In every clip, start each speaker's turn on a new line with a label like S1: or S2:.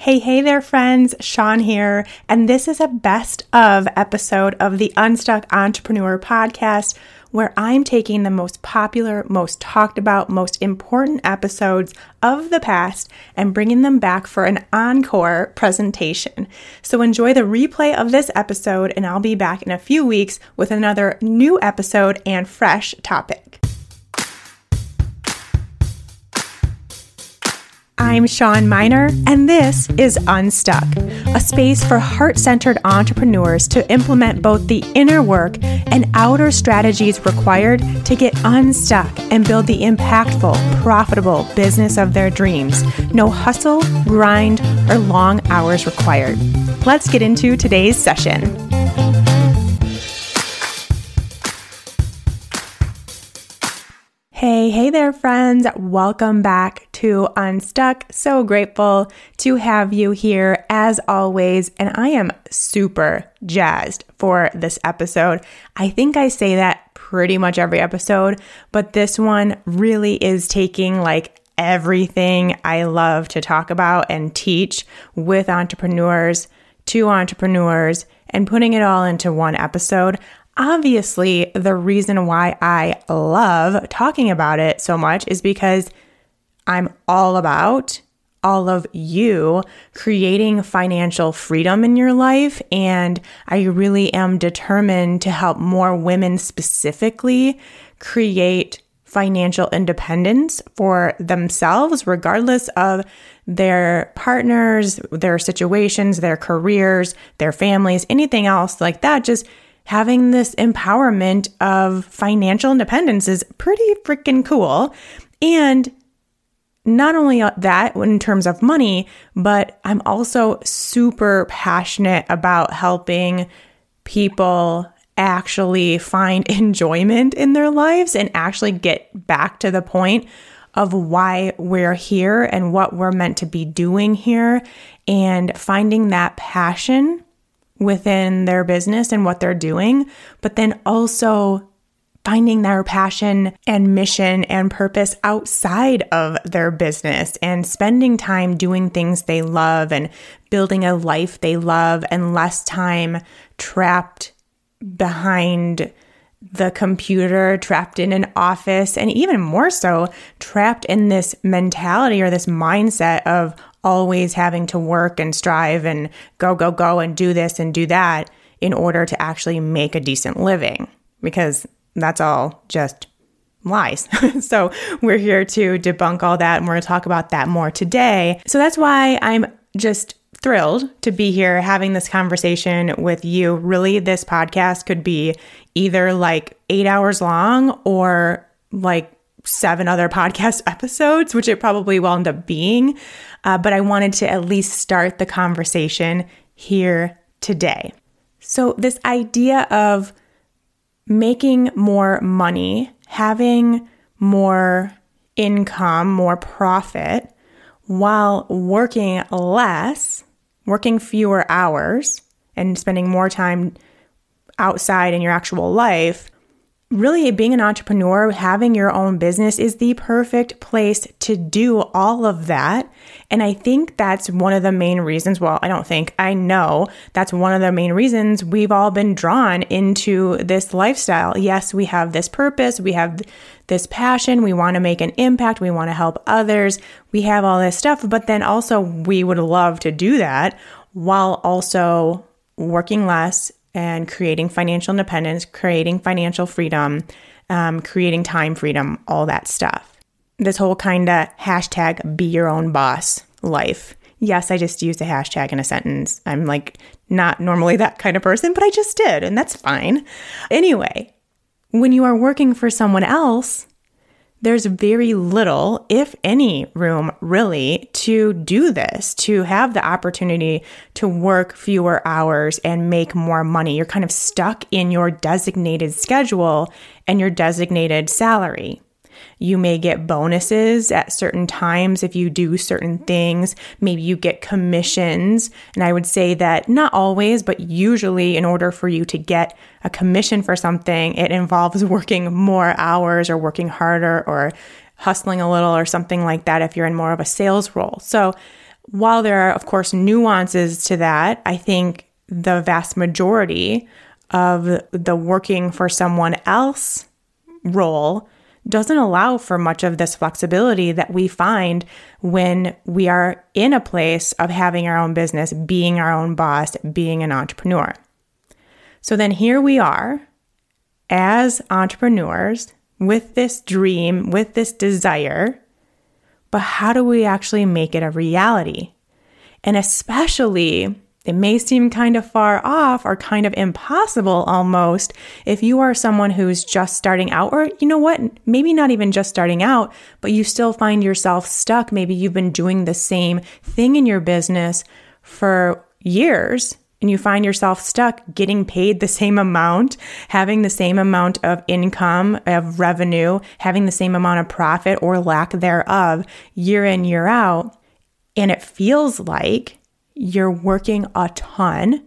S1: Hey there, friends. Sean here, and this is a best of episode of the Unstuck Entrepreneur podcast, where I'm taking the most popular, most talked about, most important episodes of the past and bringing them back for an encore presentation. So enjoy the replay of this episode, and I'll be back in a few weeks with another new episode and fresh topic. I'm Sean Miner, and this is Unstuck, a space for heart-centered entrepreneurs to implement both the inner work and outer strategies required to get unstuck and build the impactful, profitable business of their dreams. No hustle, grind, or long hours required. Let's get into today's session. Hey there, friends. Welcome back to Unstuck. So grateful to have you here as always. And I am super jazzed for this episode. I think I say that pretty much every episode, but this one really is taking like everything I love to talk about and teach with entrepreneurs to entrepreneurs and putting it all into one episode. Obviously, the reason why I love talking about it so much is because I'm all about all of you creating financial freedom in your life. And I really am determined to help more women specifically create financial independence for themselves, regardless of their partners, their situations, their careers, their families, anything else like that. Just having this empowerment of financial independence is pretty freaking cool. And not only that in terms of money, but I'm also super passionate about helping people actually find enjoyment in their lives and actually get back to the point of why we're here and what we're meant to be doing here, and finding that passion within their business and what they're doing, but then also finding their passion and mission and purpose outside of their business and spending time doing things they love and building a life they love and less time trapped behind the computer, trapped in an office, and even more so, trapped in this mentality or this mindset of always having to work and strive and go and do this and do that in order to actually make a decent living, because that's all just lies. So we're here to debunk all that, and we're going to talk about that more today. So that's why I'm just thrilled to be here having this conversation with you. Really, this podcast could be either like 8 hours long or like 7 other podcast episodes, which it probably will end up being. But I wanted to at least start the conversation here today. So this idea of making more money, having more income, more profit, while working less, working fewer hours, and spending more time outside in your actual life, really being an entrepreneur, having your own business is the perfect place to do all of that. And I think that's one of the main reasons, I know that's one of the main reasons we've all been drawn into this lifestyle. Yes, we have this purpose, we have this passion, we want to make an impact, we want to help others, we have all this stuff, but then also we would love to do that while also working less and creating financial independence, creating financial freedom, creating time freedom, all that stuff. This whole kind of hashtag be your own boss life. Yes, I just used a hashtag in a sentence. I'm like not normally that kind of person, but I just did, and that's fine. Anyway, when you are working for someone else, there's very little, if any, room really to do this, to have the opportunity to work fewer hours and make more money. You're kind of stuck in your designated schedule and your designated salary. You may get bonuses at certain times if you do certain things. Maybe you get commissions. And I would say that not always, but usually in order for you to get a commission for something, it involves working more hours or working harder or hustling a little or something like that if you're in more of a sales role. So While there are, of course, nuances to that, I think the vast majority of the working for someone else role doesn't allow for much of this flexibility that we find when we are in a place of having our own business, being our own boss, being an entrepreneur. So then here we are as entrepreneurs with this dream, with this desire, but how do we actually make it a reality? And especially, it may seem kind of far off or kind of impossible almost if you are someone who's just starting out, or you know what, maybe not even just starting out, but you still find yourself stuck. Maybe you've been doing the same thing in your business for years and you find yourself stuck getting paid the same amount, having the same amount of income, of revenue, having the same amount of profit or lack thereof year in, year out. And it feels like you're working a ton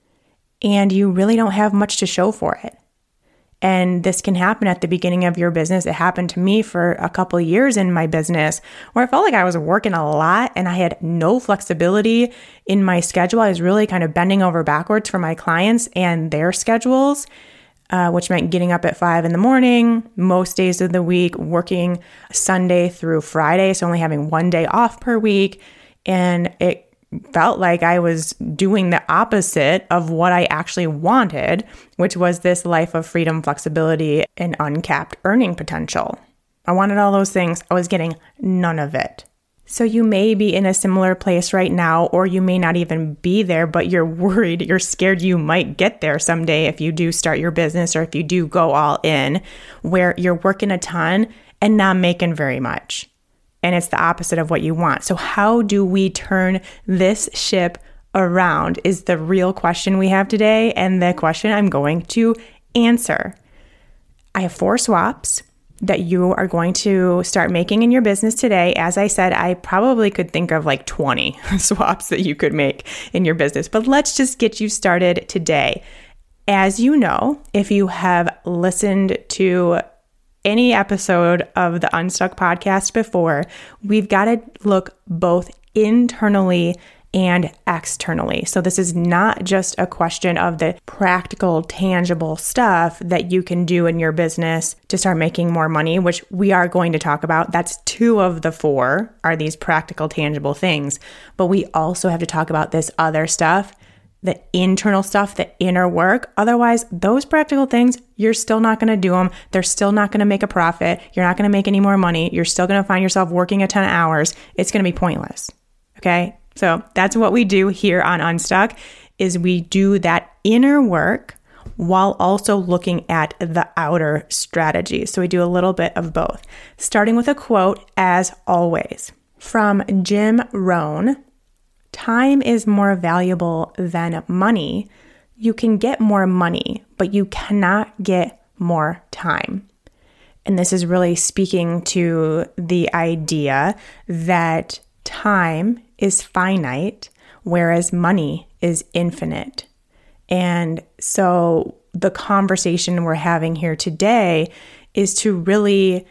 S1: and you really don't have much to show for it. And this can happen at the beginning of your business. It happened to me for a couple of years in my business where I felt like I was working a lot and I had no flexibility in my schedule. I was really kind of bending over backwards for my clients and their schedules, which meant getting up at 5 a.m, most days of the week, working Sunday through Friday. So only having one day off per week. And it felt like I was doing the opposite of what I actually wanted, which was this life of freedom, flexibility, and uncapped earning potential. I wanted all those things. I was getting none of it. So you may be in a similar place right now, or you may not even be there, but you're worried, you're scared you might get there someday if you do start your business or if you do go all in, where you're working a ton and not making very much. And it's the opposite of what you want. So how do we turn this ship around is the real question we have today, and the question I'm going to answer. I have 4 swaps that you are going to start making in your business today. As I said, I probably could think of like 20 swaps that you could make in your business, but let's just get you started today. As you know, if you have listened to any episode of the Unstuck podcast before, we've got to look both internally and externally. So this is not just a question of the practical, tangible stuff that you can do in your business to start making more money, which we are going to talk about. That's 2 of the 4 are these practical, tangible things. But we also have to talk about this other stuff, the internal stuff, the inner work. Otherwise, those practical things, you're still not going to do them. They're still not going to make a profit. You're not going to make any more money. You're still going to find yourself working a ton of hours. It's going to be pointless. Okay? So that's what we do here on Unstuck, is we do that inner work while also looking at the outer strategy. So we do a little bit of both. Starting with a quote, as always, from Jim Rohn. Time is more valuable than money. You can get more money, but you cannot get more time. And this is really speaking to the idea that time is finite, whereas money is infinite. And so the conversation we're having here today is to really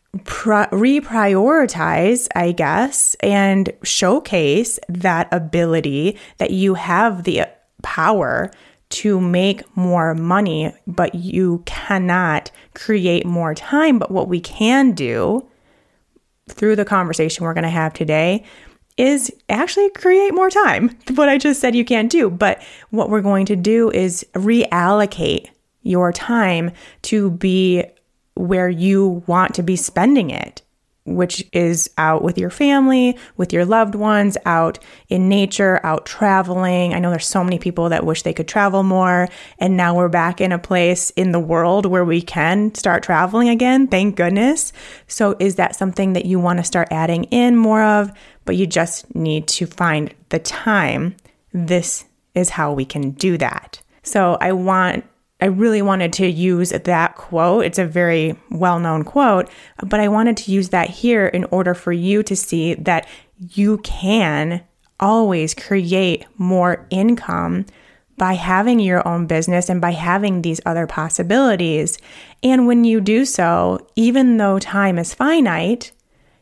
S1: reprioritize, I guess, and showcase that ability that you have the power to make more money, but you cannot create more time. But what we can do through the conversation we're going to have today is actually create more time. What I just said you can't do. But what we're going to do is reallocate your time to be where you want to be spending it, which is out with your family, with your loved ones, out in nature, out traveling. I know there's so many people that wish they could travel more. And now we're back in a place in the world where we can start traveling again. Thank goodness. So is that something that you want to start adding in more of, but you just need to find the time? This is how we can do that. So I really wanted to use that quote. It's a very well-known quote, but I wanted to use that here in order for you to see that you can always create more income by having your own business and by having these other possibilities. And when you do so, even though time is finite,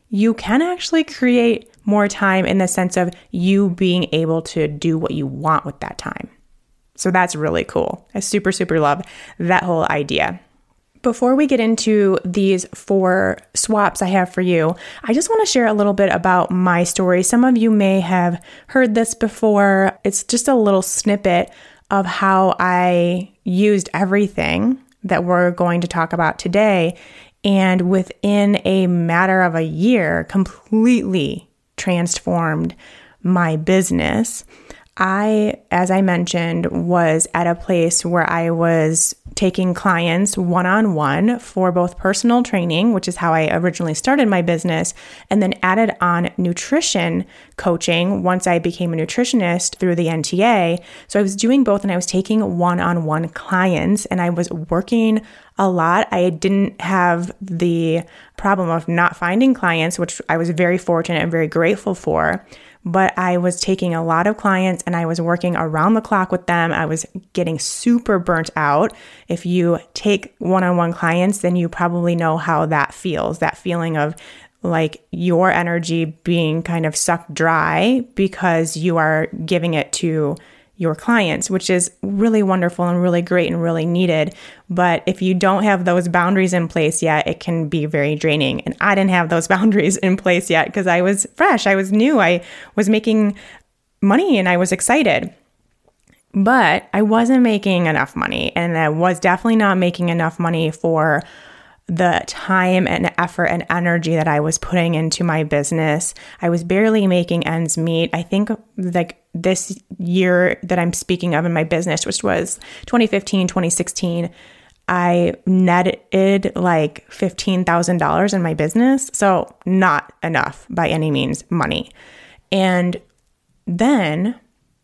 S1: you can actually create more time in the sense of you being able to do what you want with that time. So that's really cool. I super, super love that whole idea. Before we get into these 4 swaps I have for you, I just want to share a little bit about my story. Some of you may have heard this before. It's just a little snippet of how I used everything that we're going to talk about today, and within a matter of a year, completely transformed my business. I, as I mentioned, was at a place where I was taking clients one-on-one for both personal training, which is how I originally started my business, and then added on nutrition coaching once I became a nutritionist through the NTA. So I was doing both, and I was taking one-on-one clients, and I was working a lot. I didn't have the problem of not finding clients, which I was very fortunate and very grateful for. But I was taking a lot of clients and I was working around the clock with them. I was getting super burnt out. If you take one-on-one clients, then you probably know how that feels, that feeling of like your energy being kind of sucked dry because you are giving it to your clients, which is really wonderful and really great and really needed. But if you don't have those boundaries in place yet, it can be very draining. And I didn't have those boundaries in place yet because I was fresh. I was new. I was making money and I was excited. But I wasn't making enough money. And I was definitely not making enough money for the time and effort and energy that I was putting into my business. I was barely making ends meet. I think like this year that I'm speaking of in my business, which was 2015, 2016, I netted like $15,000 in my business. So not enough by any means money. And then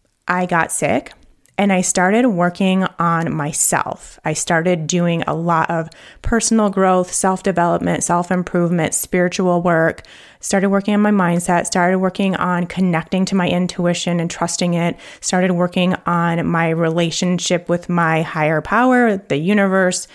S1: I got sick. And I started working on myself. I started doing a lot of personal growth, self-development, self-improvement, spiritual work, started working on my mindset, started working on connecting to my intuition and trusting it, started working on my relationship with my higher power, the universe,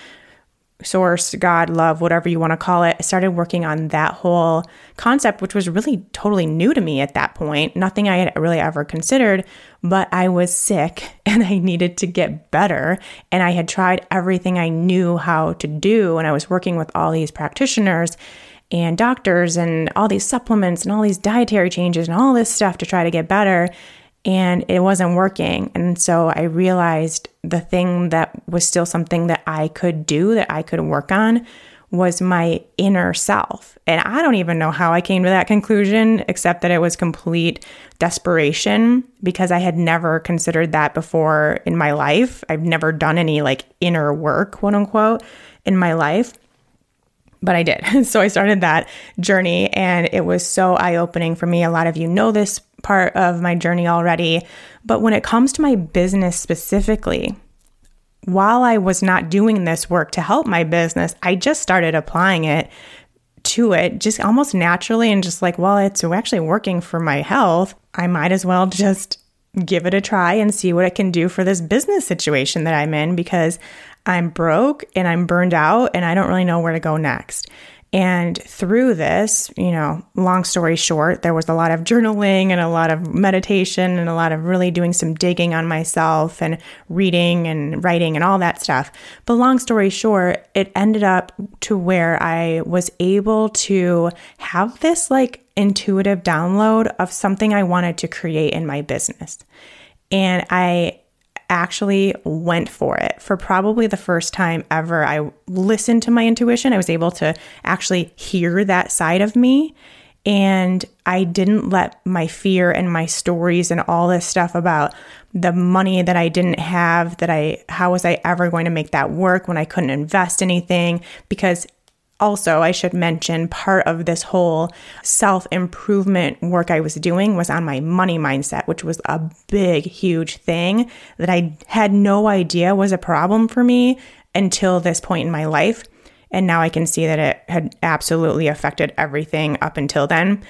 S1: source, God, love, whatever you want to call it. I started working on that whole concept, which was really totally new to me at that point. Nothing I had really ever considered, but I was sick and I needed to get better. And I had tried everything I knew how to do. And I was working with all these practitioners and doctors and all these supplements and all these dietary changes and all this stuff to try to get better. And it wasn't working. And so I realized the thing that was still something that I could do, that I could work on, was my inner self. And I don't even know how I came to that conclusion, except that it was complete desperation because I had never considered that before in my life. I've never done any like inner work, quote unquote, in my life. But I did. So I started that journey and it was so eye-opening for me. A lot of you know this part of my journey already. But when it comes to my business specifically, while I was not doing this work to help my business, I just started applying it to it just almost naturally and just like, well, it's actually working for my health. I might as well just give it a try and see what it can do for this business situation that I'm in because I'm broke and I'm burned out and I don't really know where to go next. And through this, long story short, there was a lot of journaling and a lot of meditation and a lot of really doing some digging on myself and reading and writing and all that stuff. But long story short, it ended up to where I was able to have this like intuitive download of something I wanted to create in my business. And I actually went for it. For probably the first time ever, I listened to my intuition. I was able to actually hear that side of me. And I didn't let my fear and my stories and all this stuff about the money that I didn't have, how was I ever going to make that work when I couldn't invest anything? Because also, I should mention, part of this whole self-improvement work I was doing was on my money mindset, which was a big, huge thing that I had no idea was a problem for me until this point in my life. And now I can see that it had absolutely affected everything up until then.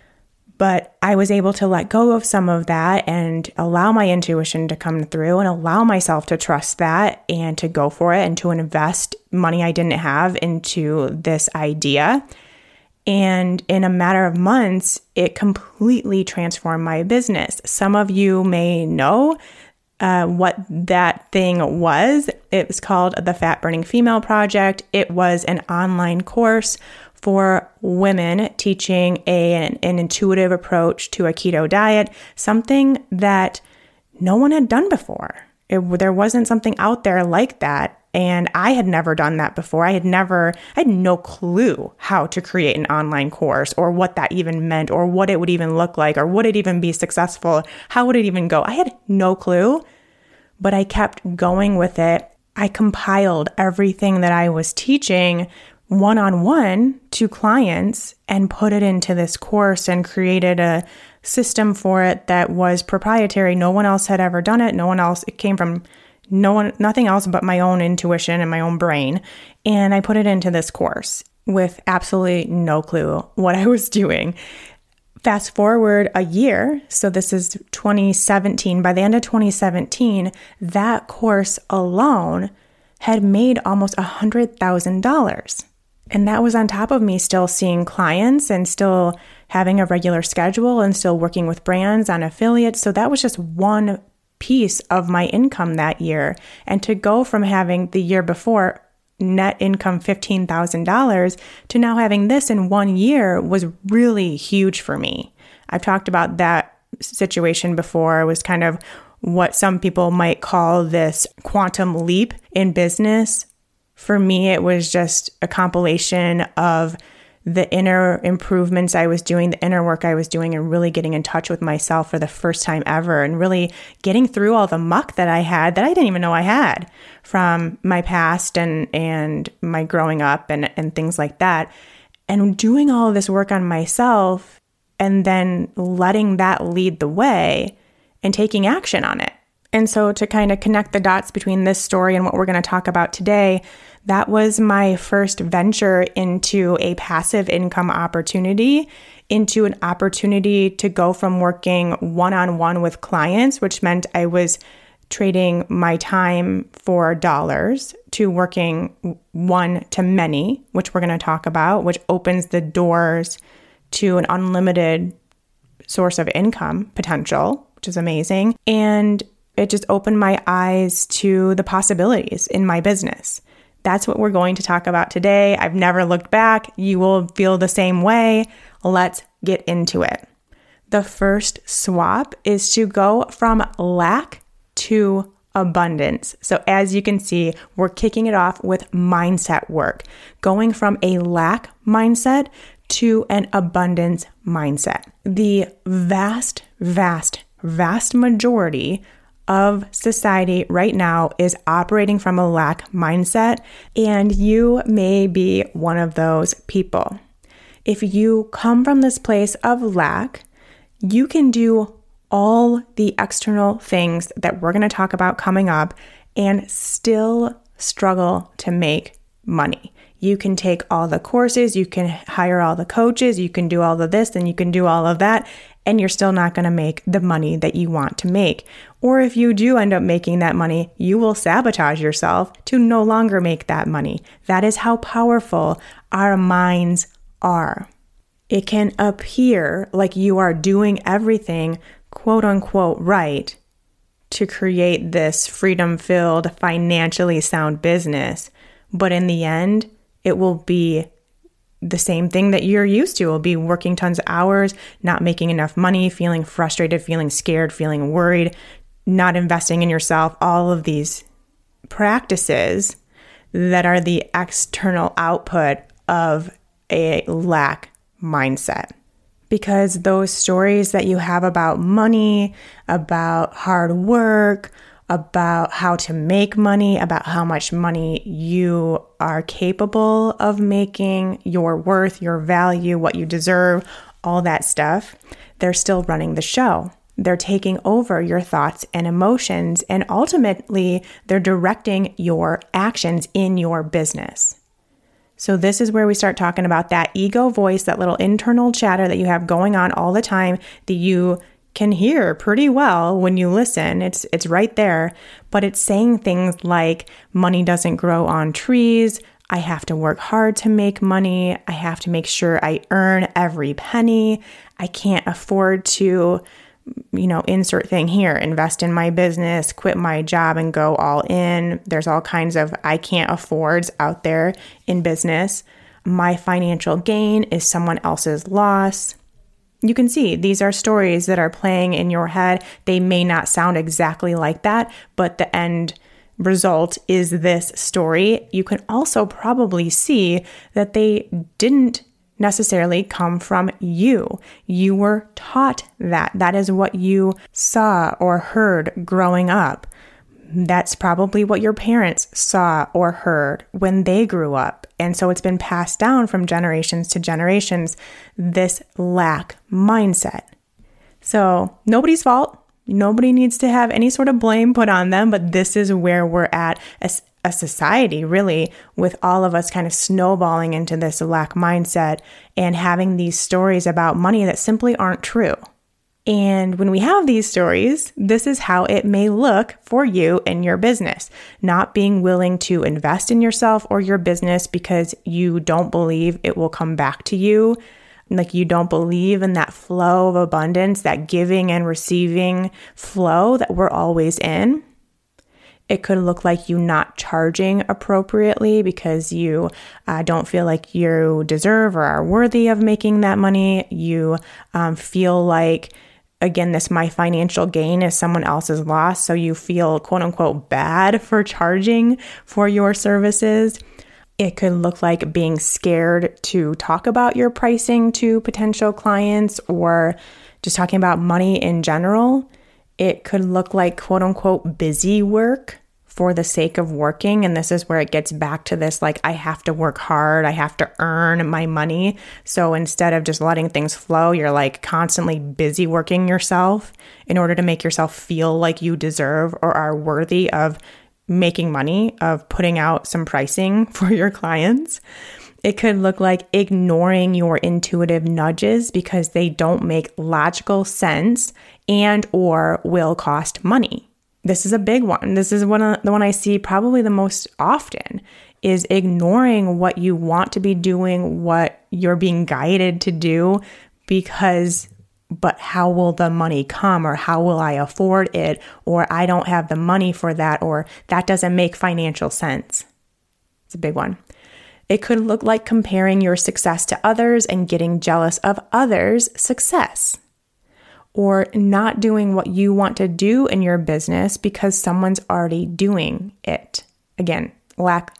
S1: But I was able to let go of some of that and allow my intuition to come through and allow myself to trust that and to go for it and to invest money I didn't have into this idea. And in a matter of months, it completely transformed my business. Some of you may know what that thing was. It was called the Fat Burning Female Project. It was an online course for women teaching an intuitive approach to a keto diet, something that no one had done before. There wasn't something out there like that. And I had never done that before. I had no clue how to create an online course or what that even meant or what it would even look like or would it even be successful? How would it even go? I had no clue, but I kept going with it. I compiled everything that I was teaching one-on-one to clients and put it into this course and created a system for it that was proprietary. No one else had ever done it. It came from nothing else but my own intuition and my own brain. And I put it into this course with absolutely no clue what I was doing. Fast forward a year, so this is 2017. By the end of 2017, that course alone had made almost $100,000. And that was on top of me still seeing clients and still having a regular schedule and still working with brands on affiliates. So that was just one piece of my income that year. And to go from having the year before net income $15,000 to now having this in 1 year was really huge for me. I've talked about that situation before. It was kind of what some people might call this quantum leap in business. For me, it was just a compilation of the inner improvements I was doing, the inner work I was doing, and really getting in touch with myself for the first time ever, and really getting through all the muck that I had that I didn't even know I had from my past and my growing up and things like that. And doing all of this work on myself and then letting that lead the way and taking action on it. And so to kind of connect the dots between this story and what we're going to talk about today, that was my first venture into a passive income opportunity, into an opportunity to go from working one-on-one with clients, which meant I was trading my time for dollars, to working one-to-many, which we're going to talk about, which opens the doors to an unlimited source of income potential, which is amazing. And it just opened my eyes to the possibilities in my business. That's what we're going to talk about today. I've never looked back. You will feel the same way. Let's get into it. The first swap is to go from lack to abundance. So as you can see, we're kicking it off with mindset work, going from a lack mindset to an abundance mindset. The vast majority of society right now is operating from a lack mindset, and you may be one of those people. If you come from this place of lack, you can do all the external things that we're going to talk about coming up and still struggle to make money. You can take all the courses, you can hire all the coaches, you can do all of this, and you can do all of that, and you're still not going to make the money that you want to make. Or if you do end up making that money, you will sabotage yourself to no longer make that money. That is how powerful our minds are. It can appear like you are doing everything quote unquote right to create this freedom-filled, financially sound business, but in the end, it will be the same thing that you're used to. It will be working tons of hours, not making enough money, feeling frustrated, feeling scared, feeling worried, not investing in yourself, all of these practices that are the external output of a lack mindset. Because those stories that you have about money, about hard work, about how to make money, about how much money you are capable of making, your worth, your value, what you deserve, all that stuff, they're still running the show. They're taking over your thoughts and emotions, and ultimately, they're directing your actions in your business. So this is where we start talking about that ego voice, that little internal chatter that you have going on all the time that you can hear pretty well when you listen. It's right there, but it's saying things like money doesn't grow on trees. I have to work hard to make money. I have to make sure I earn every penny. I can't afford to, insert thing here, invest in my business, quit my job and go all in. There's all kinds of I can't affords out there in business. My financial gain is someone else's loss. You can see these are stories that are playing in your head. They may not sound exactly like that, but the end result is this story. You can also probably see that they didn't necessarily come from you. You were taught that. That is what you saw or heard growing up. That's probably what your parents saw or heard when they grew up. And so it's been passed down from generations to generations, this lack mindset. So nobody's fault. Nobody needs to have any sort of blame put on them, but this is where we're at as a society, really, with all of us kind of snowballing into this lack mindset and having these stories about money that simply aren't true. And when we have these stories, this is how it may look for you in your business. Not being willing to invest in yourself or your business because you don't believe it will come back to you. Like you don't believe in that flow of abundance, that giving and receiving flow that we're always in. It could look like you not charging appropriately because you don't feel like you deserve or are worthy of making that money. You feel like, again, my financial gain is someone else's loss. So you feel quote unquote bad for charging for your services. It could look like being scared to talk about your pricing to potential clients or just talking about money in general. It could look like quote unquote busy work for the sake of working. And this is where it gets back to this, like, I have to work hard. I have to earn my money. So instead of just letting things flow, you're like constantly busy working yourself in order to make yourself feel like you deserve or are worthy of making money, of putting out some pricing for your clients. It could look like ignoring your intuitive nudges because they don't make logical sense and or will cost money. This is a big one. This is the one I see probably the most often, is ignoring what you want to be doing, what you're being guided to do, but how will the money come, or how will I afford it, or I don't have the money for that, or that doesn't make financial sense. It's a big one. It could look like comparing your success to others and getting jealous of others' success, or not doing what you want to do in your business because someone's already doing it. Again, lack.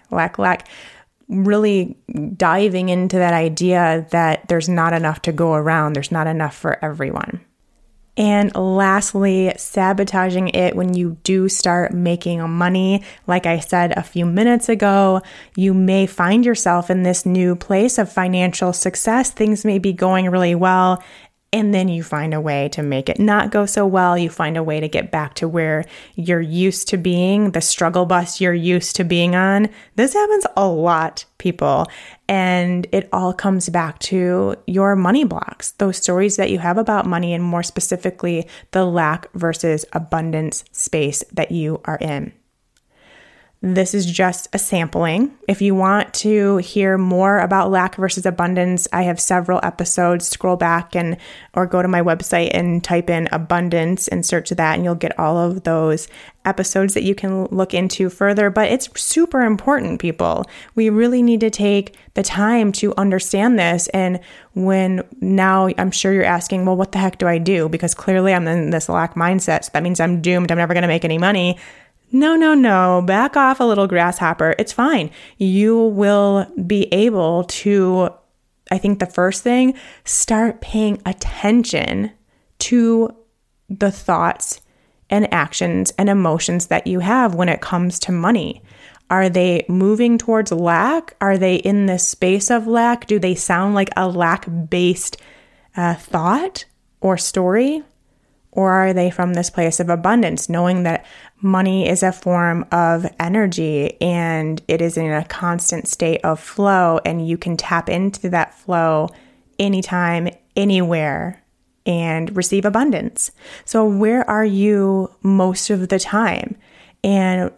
S1: Really diving into that idea that there's not enough to go around. There's not enough for everyone. And lastly, sabotaging it when you do start making money. Like I said a few minutes ago, you may find yourself in this new place of financial success. Things may be going really well, and then you find a way to make it not go so well. You find a way to get back to where you're used to being, the struggle bus you're used to being on. This happens a lot, people. And it all comes back to your money blocks, those stories that you have about money, and more specifically, the lack versus abundance space that you are in. This is just a sampling. If you want to hear more about lack versus abundance, I have several episodes. Scroll back or go to my website and type in abundance and search that, and you'll get all of those episodes that you can look into further. But it's super important, people. We really need to take the time to understand this. And now I'm sure you're asking, well, what the heck do I do? Because clearly I'm in this lack mindset. So that means I'm doomed. I'm never going to make any money. No. Back off a little, grasshopper. It's fine. You will be able to, I think the first thing, start paying attention to the thoughts and actions and emotions that you have when it comes to money. Are they moving towards lack? Are they in this space of lack? Do they sound like a lack-based thought or story? Or are they from this place of abundance, knowing that money is a form of energy and it is in a constant state of flow, and you can tap into that flow anytime, anywhere, and receive abundance? So where are you most of the time? And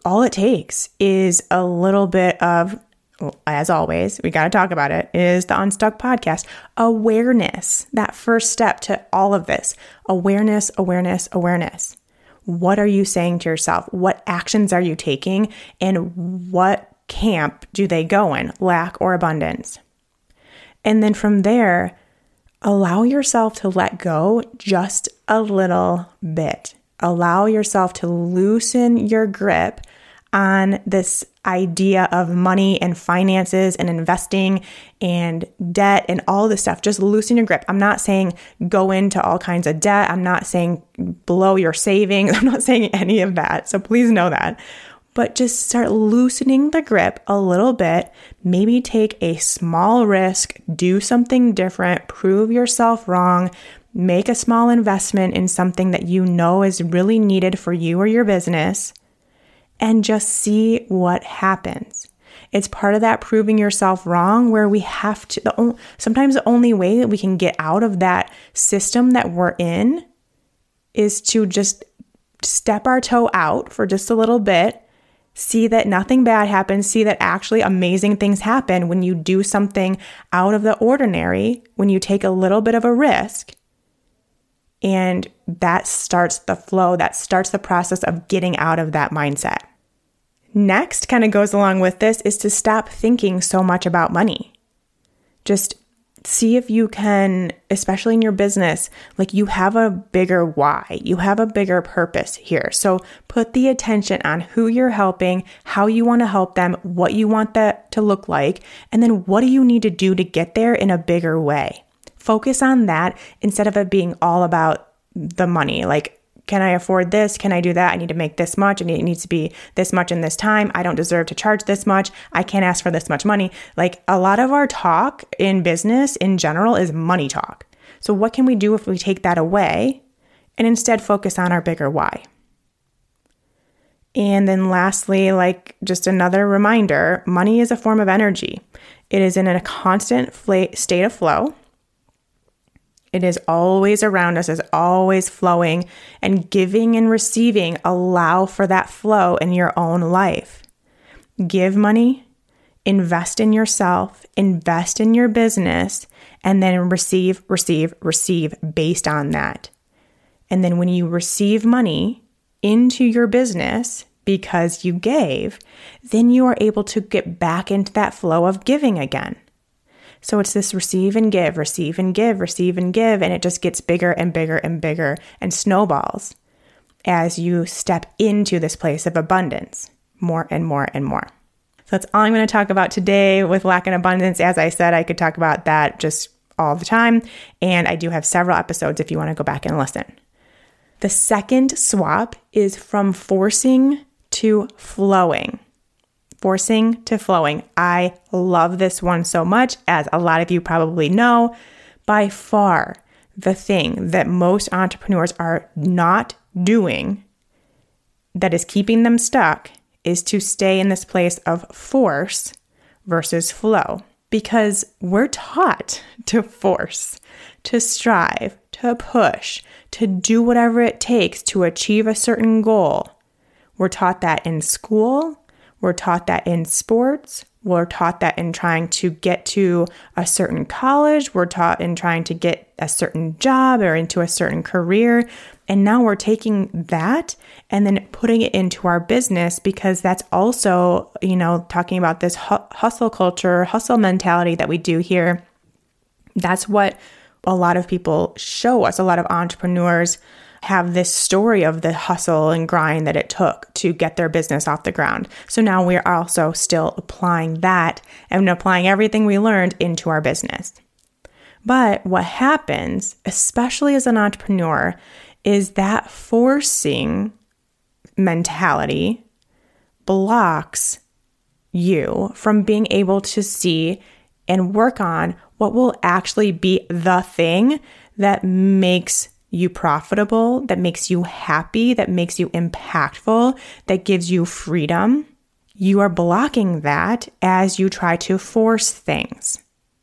S1: all it takes is a little bit of, as always, we got to talk about it, is the Unstuck podcast. Awareness, that first step to all of this. Awareness, awareness, awareness. What are you saying to yourself? What actions are you taking? And what camp do they go in, lack or abundance? And then from there, allow yourself to let go just a little bit. Allow yourself to loosen your grip on this idea of money and finances and investing and debt and all this stuff. Just loosen your grip. I'm not saying go into all kinds of debt. I'm not saying blow your savings. I'm not saying any of that. So please know that. But just start loosening the grip a little bit. Maybe take a small risk, do something different, prove yourself wrong, make a small investment in something that you know is really needed for you or your business, and just see what happens. It's part of that proving yourself wrong where we have to, sometimes the only way that we can get out of that system that we're in is to just step our toe out for just a little bit, see that nothing bad happens, see that actually amazing things happen when you do something out of the ordinary, when you take a little bit of a risk. And that starts the flow, that starts the process of getting out of that mindset. Next, kind of goes along with this, is to stop thinking so much about money. Just see if you can, especially in your business, like you have a bigger why, you have a bigger purpose here. So put the attention on who you're helping, how you want to help them, what you want that to look like, and then what do you need to do to get there in a bigger way. Focus on that instead of it being all about the money. Like, can I afford this? Can I do that? I need to make this much. And it needs to be this much in this time. I don't deserve to charge this much. I can't ask for this much money. Like, a lot of our talk in business in general is money talk. So what can we do if we take that away and instead focus on our bigger why? And then lastly, like just another reminder, money is a form of energy. It is in a constant state of flow. It is always around us, is always flowing, and giving and receiving allow for that flow in your own life. Give money, invest in yourself, invest in your business, and then receive based on that. And then when you receive money into your business because you gave, then you are able to get back into that flow of giving again. So it's this receive and give, receive and give, receive and give, and it just gets bigger and bigger and bigger and snowballs as you step into this place of abundance, more and more and more. So that's all I'm going to talk about today with lack and abundance. As I said, I could talk about that just all the time, and I do have several episodes if you want to go back and listen. The second swap is from forcing to flowing. Forcing to flowing. I love this one so much, as a lot of you probably know. By far, the thing that most entrepreneurs are not doing that is keeping them stuck is to stay in this place of force versus flow. Because we're taught to force, to strive, to push, to do whatever it takes to achieve a certain goal. We're taught that in school. We're taught that in sports. We're taught that in trying to get to a certain college. We're taught in trying to get a certain job or into a certain career. And now we're taking that and then putting it into our business, because that's also, talking about this hustle culture, hustle mentality that we do here. That's what a lot of people show us. A lot of entrepreneurs have this story of the hustle and grind that it took to get their business off the ground. So now we're also still applying that and applying everything we learned into our business. But what happens, especially as an entrepreneur, is that forcing mentality blocks you from being able to see and work on what will actually be the thing that makes you profitable, that makes you happy, that makes you impactful, that gives you freedom. You are blocking that as you try to force things.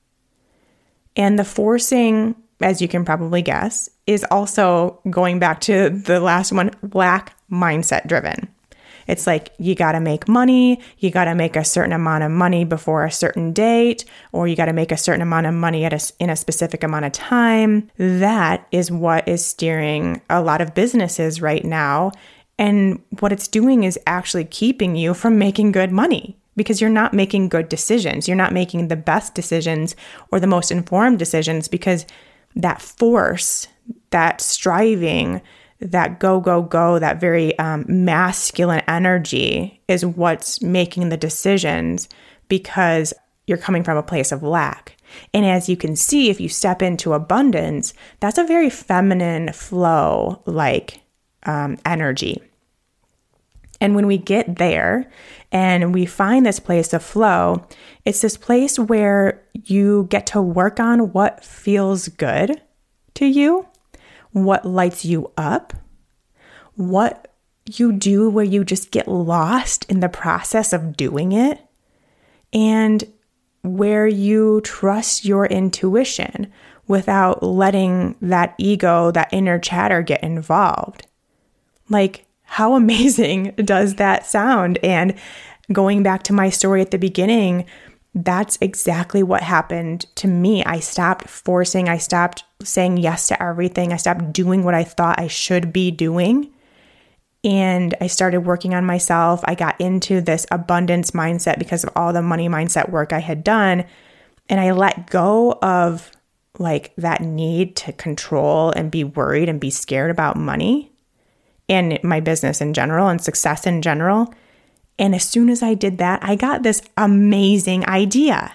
S1: And the forcing, as you can probably guess, is also going back to the last one, lack mindset driven. It's like you got to make money, you got to make a certain amount of money before a certain date, or you got to make a certain amount of money in a specific amount of time. That is what is steering a lot of businesses right now. And what it's doing is actually keeping you from making good money because you're not making good decisions. You're not making the best decisions or the most informed decisions because that force, that striving, that go, that very masculine energy is what's making the decisions because you're coming from a place of lack. And as you can see, if you step into abundance, that's a very feminine flow like energy. And when we get there and we find this place of flow, it's this place where you get to work on what feels good to you, what lights you up, what you do where you just get lost in the process of doing it, and where you trust your intuition without letting that ego, that inner chatter get involved. Like, how amazing does that sound? And going back to my story at the beginning, that's exactly what happened to me. I stopped forcing. I stopped saying yes to everything. I stopped doing what I thought I should be doing. And I started working on myself. I got into this abundance mindset because of all the money mindset work I had done. And I let go of like that need to control and be worried and be scared about money and my business in general and success in general. And as soon as I did that, I got this amazing idea.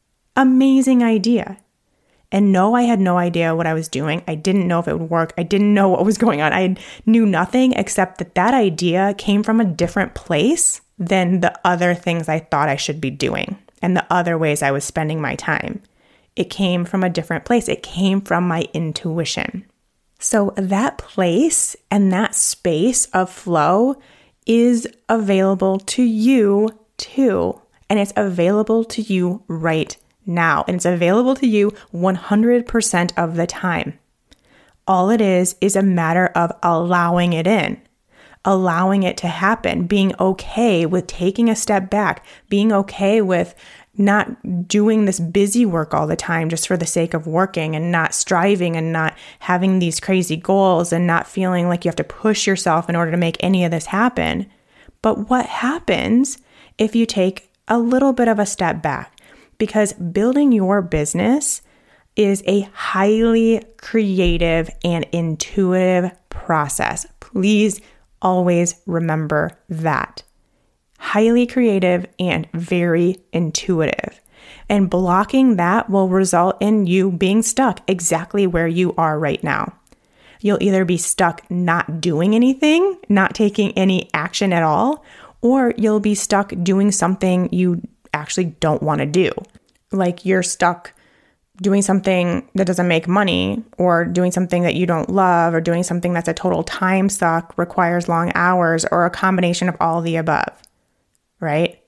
S1: And no, I had no idea what I was doing. I didn't know if it would work. I didn't know what was going on. I knew nothing except that idea came from a different place than the other things I thought I should be doing and the other ways I was spending my time. It came from a different place. It came from my intuition. So that place and that space of flow is available to you too. And it's available to you right now. And it's available to you 100% of the time. All it is a matter of allowing it in, allowing it to happen, being okay with taking a step back, being okay with not doing this busy work all the time just for the sake of working and not striving and not having these crazy goals and not feeling like you have to push yourself in order to make any of this happen. But what happens if you take a little bit of a step back? Because building your business is a highly creative and intuitive process. Please always remember that. Highly creative and very intuitive. And blocking that will result in you being stuck exactly where you are right now. You'll either be stuck not doing anything, not taking any action at all, or you'll be stuck doing something you actually don't want to do. Like you're stuck doing something that doesn't make money, or doing something that you don't love, or doing something that's a total time suck, requires long hours, or a combination of all the above. Right?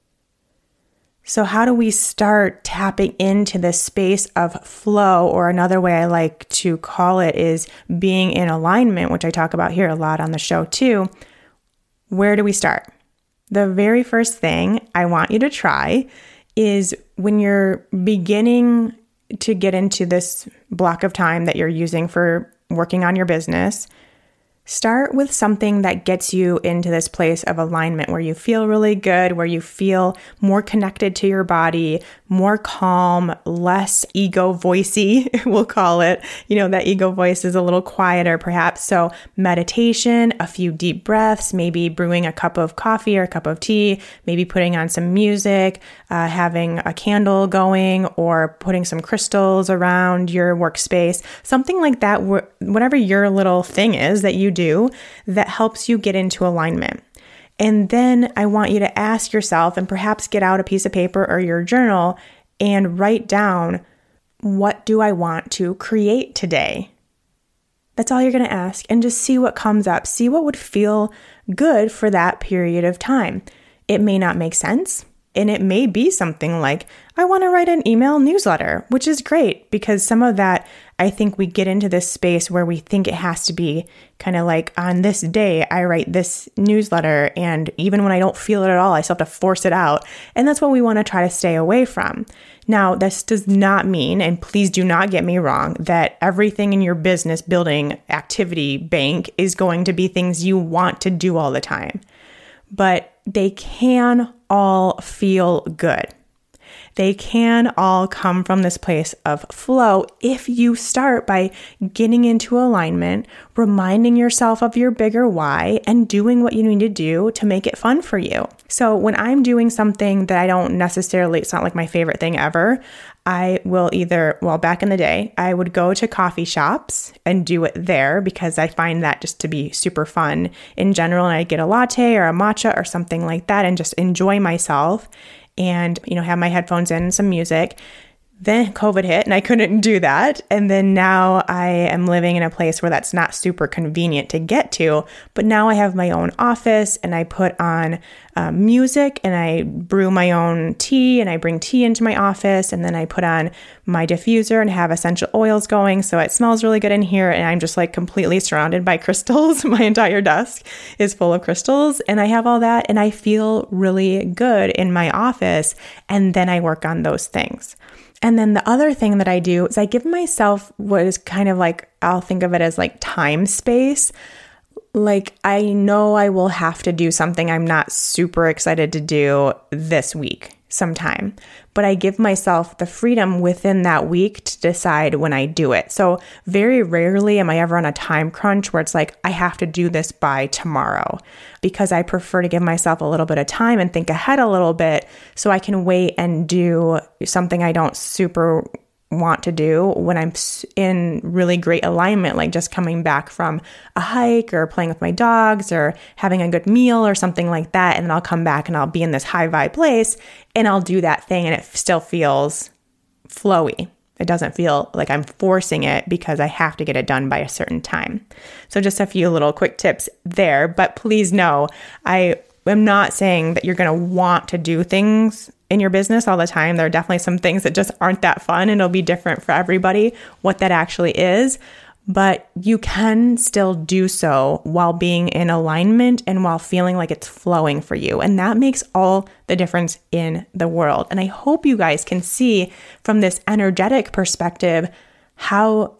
S1: So how do we start tapping into this space of flow, or another way I like to call it is being in alignment, which I talk about here a lot on the show too. Where do we start? The very first thing I want you to try is when you're beginning to get into this block of time that you're using for working on your business, start with something that gets you into this place of alignment where you feel really good, where you feel more connected to your body, more calm, less ego voicey, we'll call it. You know, that ego voice is a little quieter perhaps. So meditation, a few deep breaths, maybe brewing a cup of coffee or a cup of tea, maybe putting on some music, having a candle going, or putting some crystals around your workspace, something like that, whatever your little thing is that you do that helps you get into alignment. And then I want you to ask yourself, and perhaps get out a piece of paper or your journal and write down, what do I want to create today? That's all you're going to ask, and just see what comes up. See what would feel good for that period of time. It may not make sense. And it may be something like, I want to write an email newsletter, which is great because some of that, I think we get into this space where we think it has to be kind of like on this day, I write this newsletter. And even when I don't feel it at all, I still have to force it out. And that's what we want to try to stay away from. Now, this does not mean, and please do not get me wrong, that everything in your business building activity bank is going to be things you want to do all the time. But they can all feel good. They can all come from this place of flow if you start by getting into alignment, reminding yourself of your bigger why, and doing what you need to do to make it fun for you. So when I'm doing something that I don't necessarily, it's not like my favorite thing ever, I will back in the day, I would go to coffee shops and do it there because I find that just to be super fun in general. And I get a latte or a matcha or something like that and just enjoy myself and, have my headphones in and some music. Then COVID hit and I couldn't do that. And then now I am living in a place where that's not super convenient to get to. But now I have my own office and I put on music and I brew my own tea and I bring tea into my office. And then I put on my diffuser and have essential oils going. So it smells really good in here. And I'm just like completely surrounded by crystals. My entire desk is full of crystals and I have all that. And I feel really good in my office. And then I work on those things. And then the other thing that I do is I give myself what is kind of like, I'll think of it as like time space. Like I know I will have to do something I'm not super excited to do this week sometime, but I give myself the freedom within that week to decide when I do it. So very rarely am I ever on a time crunch where it's like, I have to do this by tomorrow, because I prefer to give myself a little bit of time and think ahead a little bit so I can wait and do something I don't super want to do when I'm in really great alignment, like just coming back from a hike or playing with my dogs or having a good meal or something like that. And then I'll come back and I'll be in this high vibe place and I'll do that thing and it still feels flowy. It doesn't feel like I'm forcing it because I have to get it done by a certain time. So just a few little quick tips there, but please know, I am not saying that you're going to want to do things in your business all the time. There are definitely some things that just aren't that fun and it'll be different for everybody what that actually is, but you can still do so while being in alignment and while feeling like it's flowing for you. And that makes all the difference in the world. And I hope you guys can see from this energetic perspective how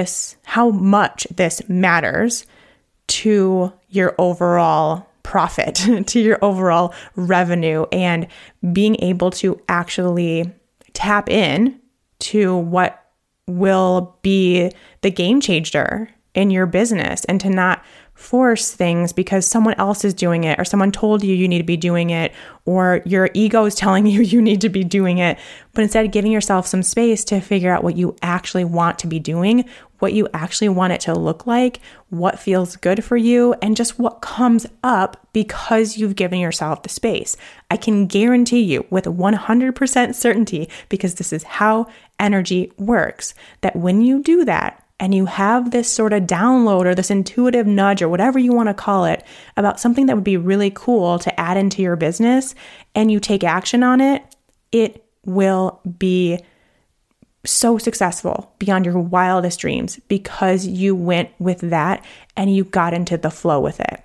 S1: much this matters to your overall profit, to your overall revenue, and being able to actually tap in to what will be the game changer in your business and to not force things because someone else is doing it or someone told you need to be doing it or your ego is telling you need to be doing it, but instead giving yourself some space to figure out what you actually want to be doing, what you actually want it to look like, what feels good for you, and just what comes up because you've given yourself the space. I can guarantee you with 100% certainty, because this is how energy works, that when you do that, and you have this sort of download or this intuitive nudge or whatever you want to call it about something that would be really cool to add into your business and you take action on it, it will be so successful beyond your wildest dreams because you went with that and you got into the flow with it.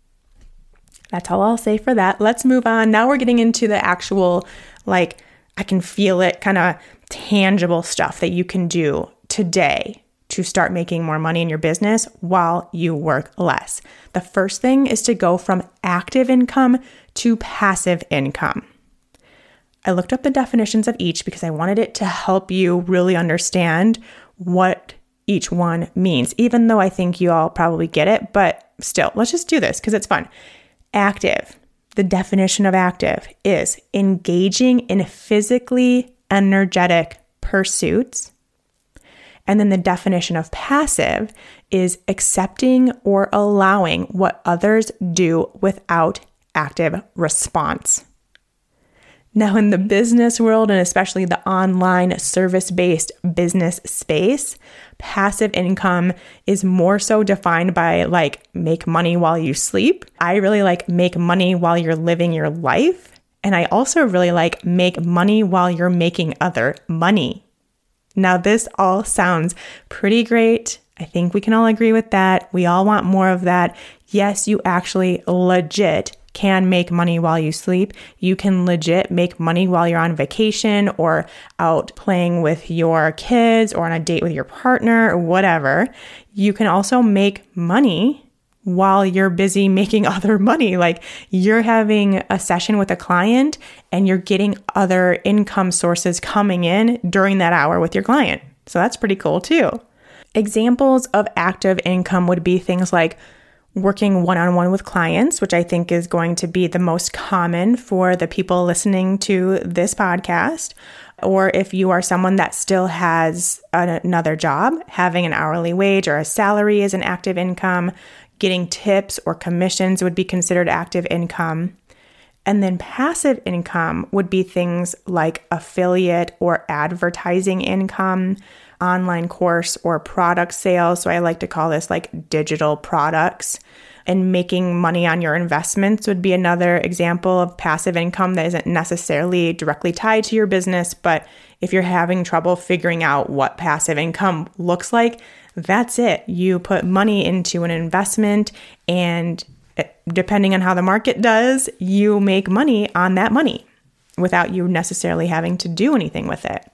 S1: That's all I'll say for that. Let's move on. Now we're getting into the actual, I can feel it, kind of tangible stuff that you can do today to start making more money in your business while you work less. The first thing is to go from active income to passive income. I looked up the definitions of each because I wanted it to help you really understand what each one means, even though I think you all probably get it, but still, let's just do this because it's fun. Active. The definition of active is engaging in physically energetic pursuits. And then the definition of passive is accepting or allowing what others do without active response. Now, in the business world, and especially the online service-based business space, passive income is more so defined by make money while you sleep. I really make money while you're living your life. And I also really like make money while you're making other money. Now, this all sounds pretty great. I think we can all agree with that. We all want more of that. Yes, you actually legit can make money while you sleep. You can legit make money while you're on vacation or out playing with your kids or on a date with your partner or whatever. You can also make money while you're busy making other money. Like you're having a session with a client and you're getting other income sources coming in during that hour with your client. So that's pretty cool too. Examples of active income would be things like working one-on-one with clients, which I think is going to be the most common for the people listening to this podcast. Or if you are someone that still has another job, having an hourly wage or a salary is an active income. Getting tips or commissions would be considered active income. And then passive income would be things like affiliate or advertising income, online course or product sales. So I like to call this like digital products. And making money on your investments would be another example of passive income that isn't necessarily directly tied to your business. But if you're having trouble figuring out what passive income looks like, that's it. You put money into an investment and depending on how the market does, you make money on that money without you necessarily having to do anything with it.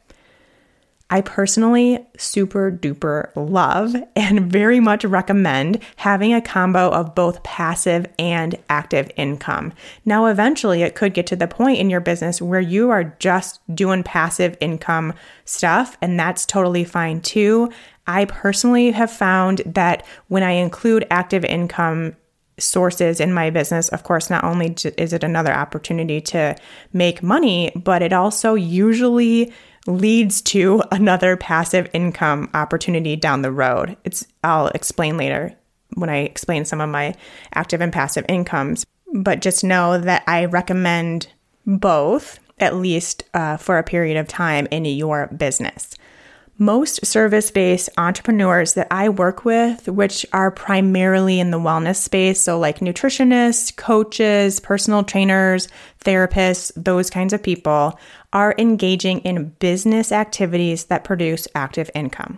S1: I personally super duper love and very much recommend having a combo of both passive and active income. Now, eventually it could get to the point in your business where you are just doing passive income stuff, and that's totally fine too. I personally have found that when I include active income sources in my business, of course, not only is it another opportunity to make money, but it also usually leads to another passive income opportunity down the road. I'll explain later when I explain some of my active and passive incomes, but just know that I recommend both, at least for a period of time in your business. Most service-based entrepreneurs that I work with, which are primarily in the wellness space, so like nutritionists, coaches, personal trainers, therapists, those kinds of people, are engaging in business activities that produce active income.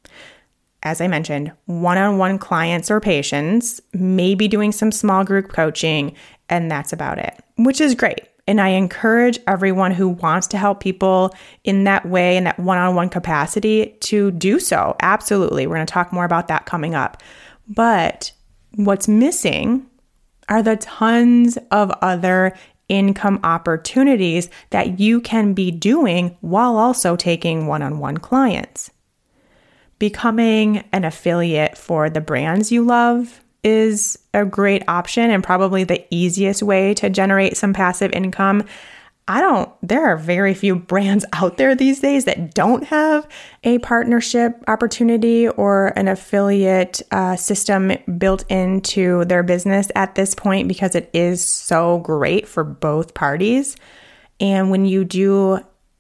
S1: As I mentioned, one-on-one clients or patients, maybe doing some small group coaching, and that's about it, which is great. And I encourage everyone who wants to help people in that way, in that one-on-one capacity, to do so. Absolutely. We're going to talk more about that coming up. But what's missing are the tons of other income opportunities that you can be doing while also taking one-on-one clients. Becoming an affiliate for the brands you love is a great option and probably the easiest way to generate some passive income. There are very few brands out there these days that don't have a partnership opportunity or an affiliate system built into their business at this point because it is so great for both parties. And when you do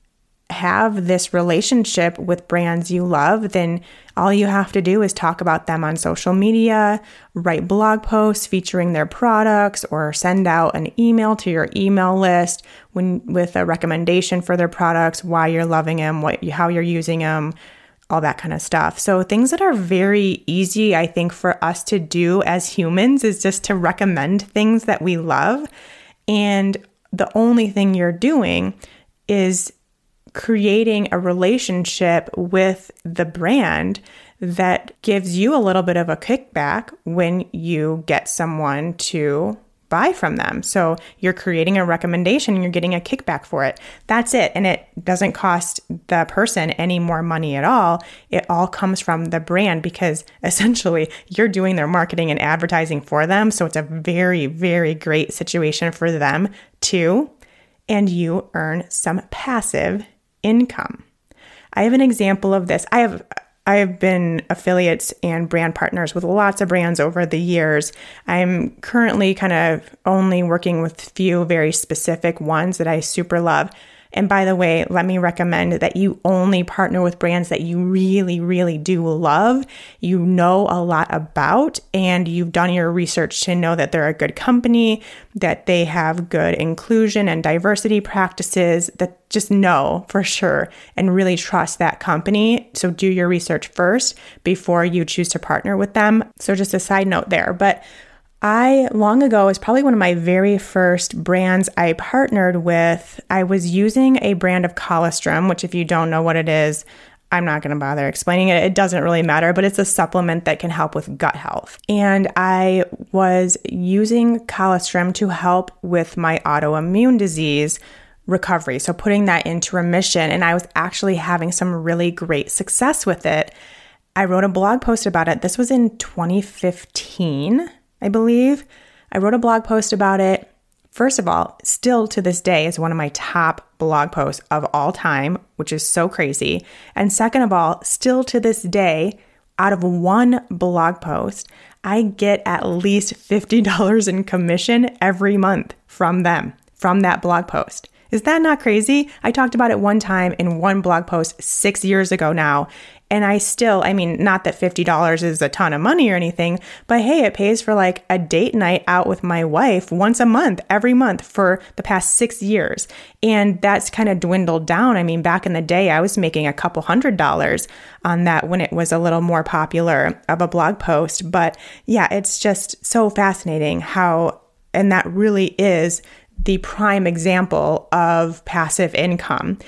S1: have this relationship with brands you love, then all you have to do is talk about them on social media, write blog posts featuring their products, or send out an email to your email list with a recommendation for their products, why you're loving them, how you're using them, all that kind of stuff. So things that are very easy, I think, for us to do as humans is just to recommend things that we love. And the only thing you're doing is creating a relationship with the brand that gives you a little bit of a kickback when you get someone to buy from them. So you're creating a recommendation and you're getting a kickback for it. That's it. And it doesn't cost the person any more money at all. It all comes from the brand because essentially you're doing their marketing and advertising for them. So it's a very, very great situation for them too. And you earn some passive income. I have an example of this. I have been affiliates and brand partners with lots of brands over the years. I'm currently kind of only working with few very specific ones that I super love. And by the way, let me recommend that you only partner with brands that you really, really do love, you know a lot about, and you've done your research to know that they're a good company, that they have good inclusion and diversity practices, that just know for sure and really trust that company. So do your research first before you choose to partner with them. So just a side note there. But long ago, is probably one of my very first brands I partnered with. I was using a brand of colostrum, which if you don't know what it is, I'm not going to bother explaining it. It doesn't really matter, but it's a supplement that can help with gut health. And I was using colostrum to help with my autoimmune disease recovery. So putting that into remission, and I was actually having some really great success with it. I wrote a blog post about it. This was in 2015. I believe. I wrote a blog post about it. First of all, still to this day is one of my top blog posts of all time, which is so crazy. And second of all, still to this day, out of one blog post, I get at least $50 in commission every month from them, from that blog post. Is that not crazy? I talked about it one time in one blog post 6 years ago now. And not that $50 is a ton of money or anything, but hey, it pays for like a date night out with my wife once a month, every month for the past 6 years. And that's kind of dwindled down. Back in the day, I was making a couple $100s on that when it was a little more popular of a blog post. But yeah, it's just so fascinating and that really is the prime example of passive income.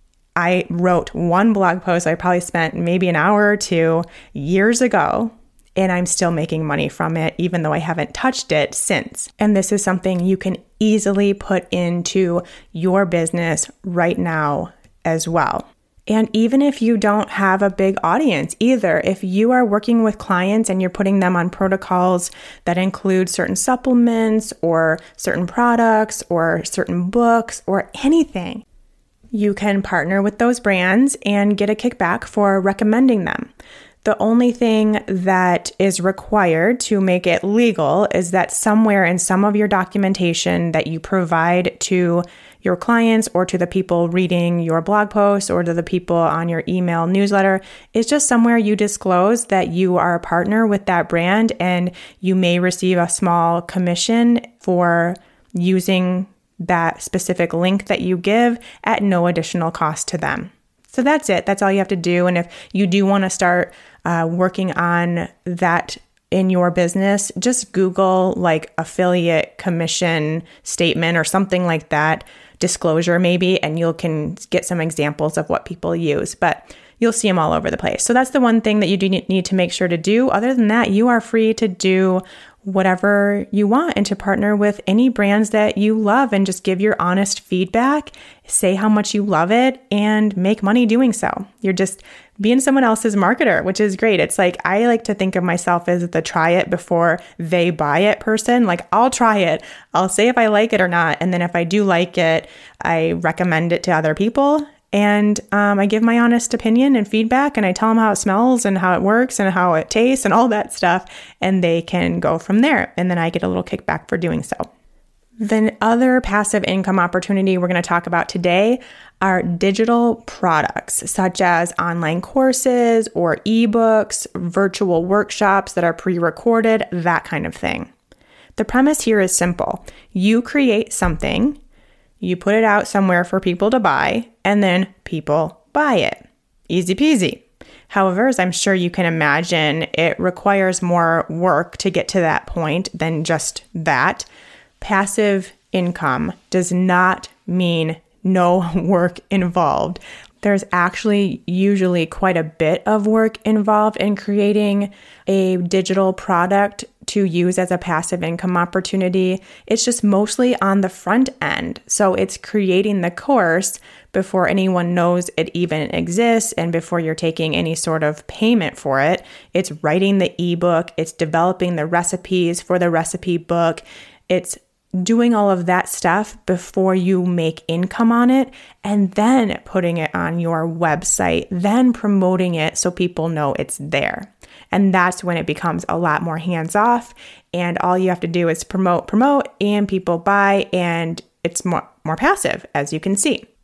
S1: I wrote one blog post I probably spent maybe an hour or two years ago, and I'm still making money from it, even though I haven't touched it since. And this is something you can easily put into your business right now as well. And even if you don't have a big audience either, if you are working with clients and you're putting them on protocols that include certain supplements or certain products or certain books or anything, you can partner with those brands and get a kickback for recommending them. The only thing that is required to make it legal is that somewhere in some of your documentation that you provide to your clients or to the people reading your blog posts or to the people on your email newsletter, it's just somewhere you disclose that you are a partner with that brand and you may receive a small commission for using that specific link that you give at no additional cost to them. So that's it. That's all you have to do. And if you do want to start working on that in your business, just Google like affiliate commission statement or something like that, disclosure maybe, and you can get some examples of what people use. But you'll see them all over the place. So that's the one thing that you do need to make sure to do. Other than that, you are free to do whatever you want and to partner with any brands that you love and just give your honest feedback, say how much you love it, and make money doing so. You're just being someone else's marketer, which is great. It's like, I like to think of myself as the try it before they buy it person. Like, I'll try it. I'll say if I like it or not. And then if I do like it, I recommend it to other people. And I give my honest opinion and feedback, and I tell them how it smells and how it works and how it tastes and all that stuff, and they can go from there. And then I get a little kickback for doing so. The other passive income opportunity we're going to talk about today are digital products, such as online courses or ebooks, virtual workshops that are pre-recorded, that kind of thing. The premise here is simple. You create something, you put it out somewhere for people to buy, and then people buy it. Easy peasy. However, as I'm sure you can imagine, it requires more work to get to that point than just that. Passive income does not mean no work involved. There's actually usually quite a bit of work involved in creating a digital product to use as a passive income opportunity. It's just mostly on the front end. So it's creating the course before anyone knows it even exists and before you're taking any sort of payment for it. It's writing the ebook. It's developing the recipes for the recipe book. It's doing all of that stuff before you make income on it, and then putting it on your website, then promoting it so people know it's there. And that's when it becomes a lot more hands-off, and all you have to do is promote, and people buy, and it's more passive, as you can see.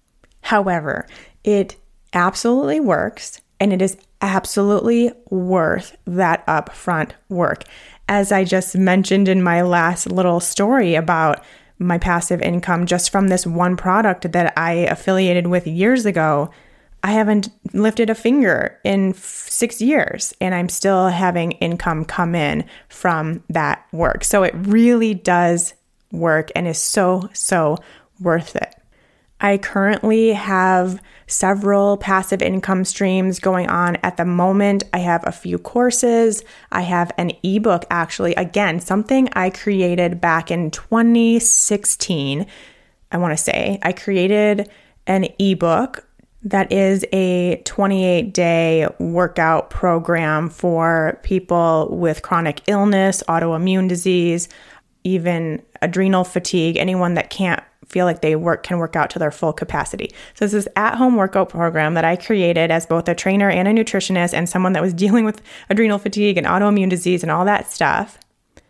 S1: However, it absolutely works, and it is absolutely worth that upfront work. As I just mentioned in my last little story about my passive income just from this one product that I affiliated with years ago, I haven't lifted a finger in 6 years, and I'm still having income come in from that work. So it really does work and is so, so worth it. I currently have several passive income streams going on at the moment. I have a few courses. I have an ebook, actually, again, something I created back in 2016. I want to say I created an ebook that is a 28-day workout program for people with chronic illness, autoimmune disease, even adrenal fatigue, anyone that can't feel like they can work out to their full capacity. So this is at-home workout program that I created as both a trainer and a nutritionist and someone that was dealing with adrenal fatigue and autoimmune disease and all that stuff.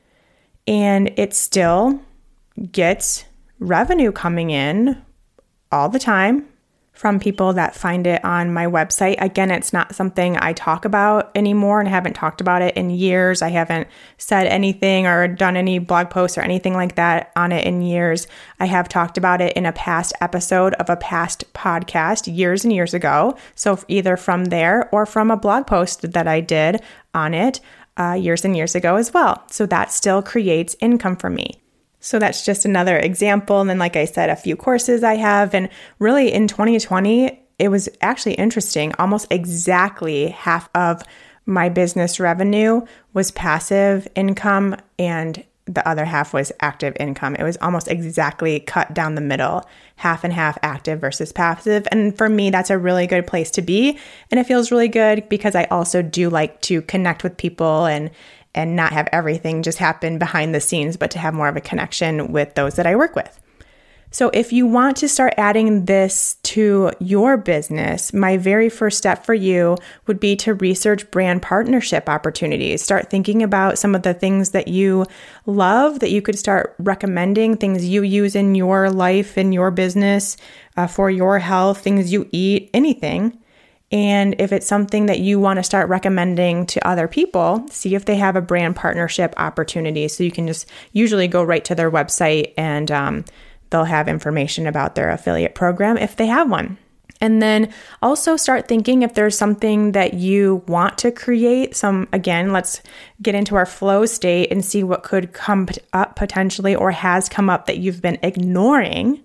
S1: And it still gets revenue coming in all the time from people that find it on my website. Again, it's not something I talk about anymore, and I haven't talked about it in years. I haven't said anything or done any blog posts or anything like that on it in years. I have talked about it in a past episode of a past podcast years and years ago. So either from there or from a blog post that I did on it years and years ago as well. So that still creates income for me. So that's just another example. And then, like I said, a few courses I have. And really in 2020, it was actually interesting. Almost exactly half of my business revenue was passive income and the other half was active income. It was almost exactly cut down the middle, half and half active versus passive. And for me, that's a really good place to be. And it feels really good because I also do like to connect with people and not have everything just happen behind the scenes, but to have more of a connection with those that I work with. So if you want to start adding this to your business, my very first step for you would be to research brand partnership opportunities. Start thinking about some of the things that you love that you could start recommending, things you use in your life, in your business, for your health, things you eat, anything. And if it's something that you want to start recommending to other people, see if they have a brand partnership opportunity. So you can just usually go right to their website and they'll have information about their affiliate program if they have one. And then also start thinking if there's something that you want to create. Again, let's get into our flow state and see what could come up potentially or has come up that you've been ignoring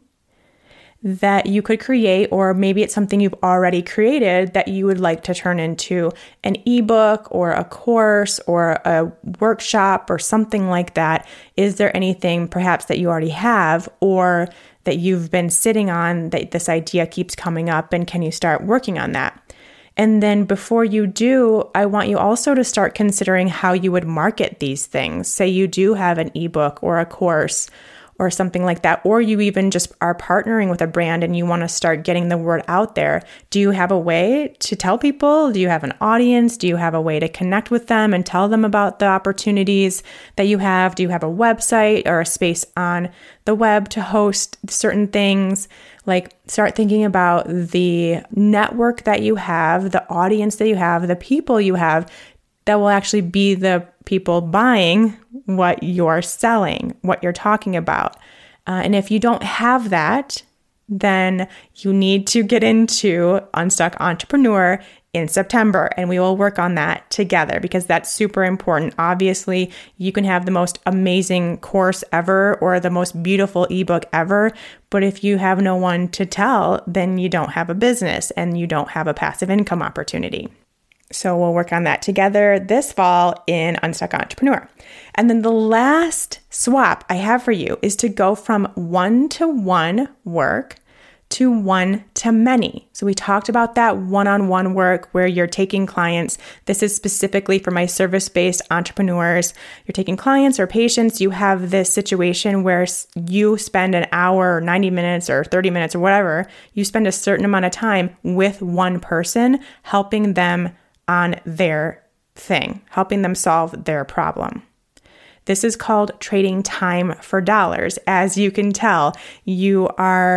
S1: that you could create, or maybe it's something you've already created that you would like to turn into an ebook or a course or a workshop or something like that. Is there anything perhaps that you already have or that you've been sitting on that this idea keeps coming up, and can you start working on that? And then before you do, I want you also to start considering how you would market these things. Say you do have an ebook or a course or something like that, or you even just are partnering with a brand and you want to start getting the word out there. Do you have a way to tell people? Do you have an audience? Do you have a way to connect with them and tell them about the opportunities that you have? Do you have a website or a space on the web to host certain things? Like, start thinking about the network that you have, the audience that you have, the people you have that will actually be the people buying what you're selling, what you're talking about. And if you don't have that, then you need to get into Unstuck Entrepreneur in September, and we will work on that together because that's super important. Obviously, you can have the most amazing course ever or the most beautiful ebook ever, but if you have no one to tell, then you don't have a business and you don't have a passive income opportunity. So we'll work on that together this fall in Unstuck Entrepreneur. And then the last swap I have for you is to go from one-to-one work to one-to-many. So we talked about that one-on-one work where you're taking clients. This is specifically for my service-based entrepreneurs. You're taking clients or patients. You have this situation where you spend an hour or 90 minutes or 30 minutes or whatever. You spend a certain amount of time with one person, helping them on their thing, helping them solve their problem. This is called trading time for dollars. As you can tell, you are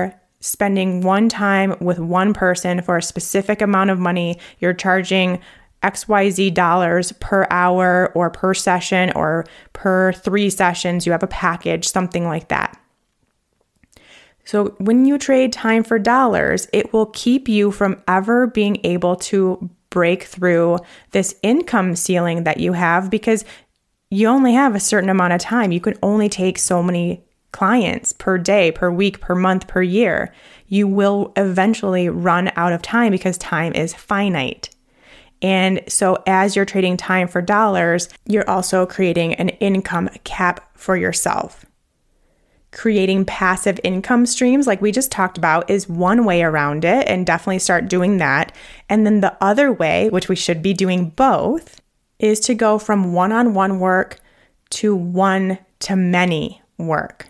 S1: spending one time with one person for a specific amount of money. You're charging XYZ dollars per hour or per session or per 3 sessions. You have a package, something like that. So when you trade time for dollars, it will keep you from ever being able to break through this income ceiling that you have, because you only have a certain amount of time. You can only take so many clients per day, per week, per month, per year. You will eventually run out of time because time is finite. And so as you're trading time for dollars, you're also creating an income cap for yourself. Creating passive income streams, like we just talked about, is one way around it, and definitely start doing that. And then the other way, which we should be doing both, is to go from one-on-one work to one-to-many work.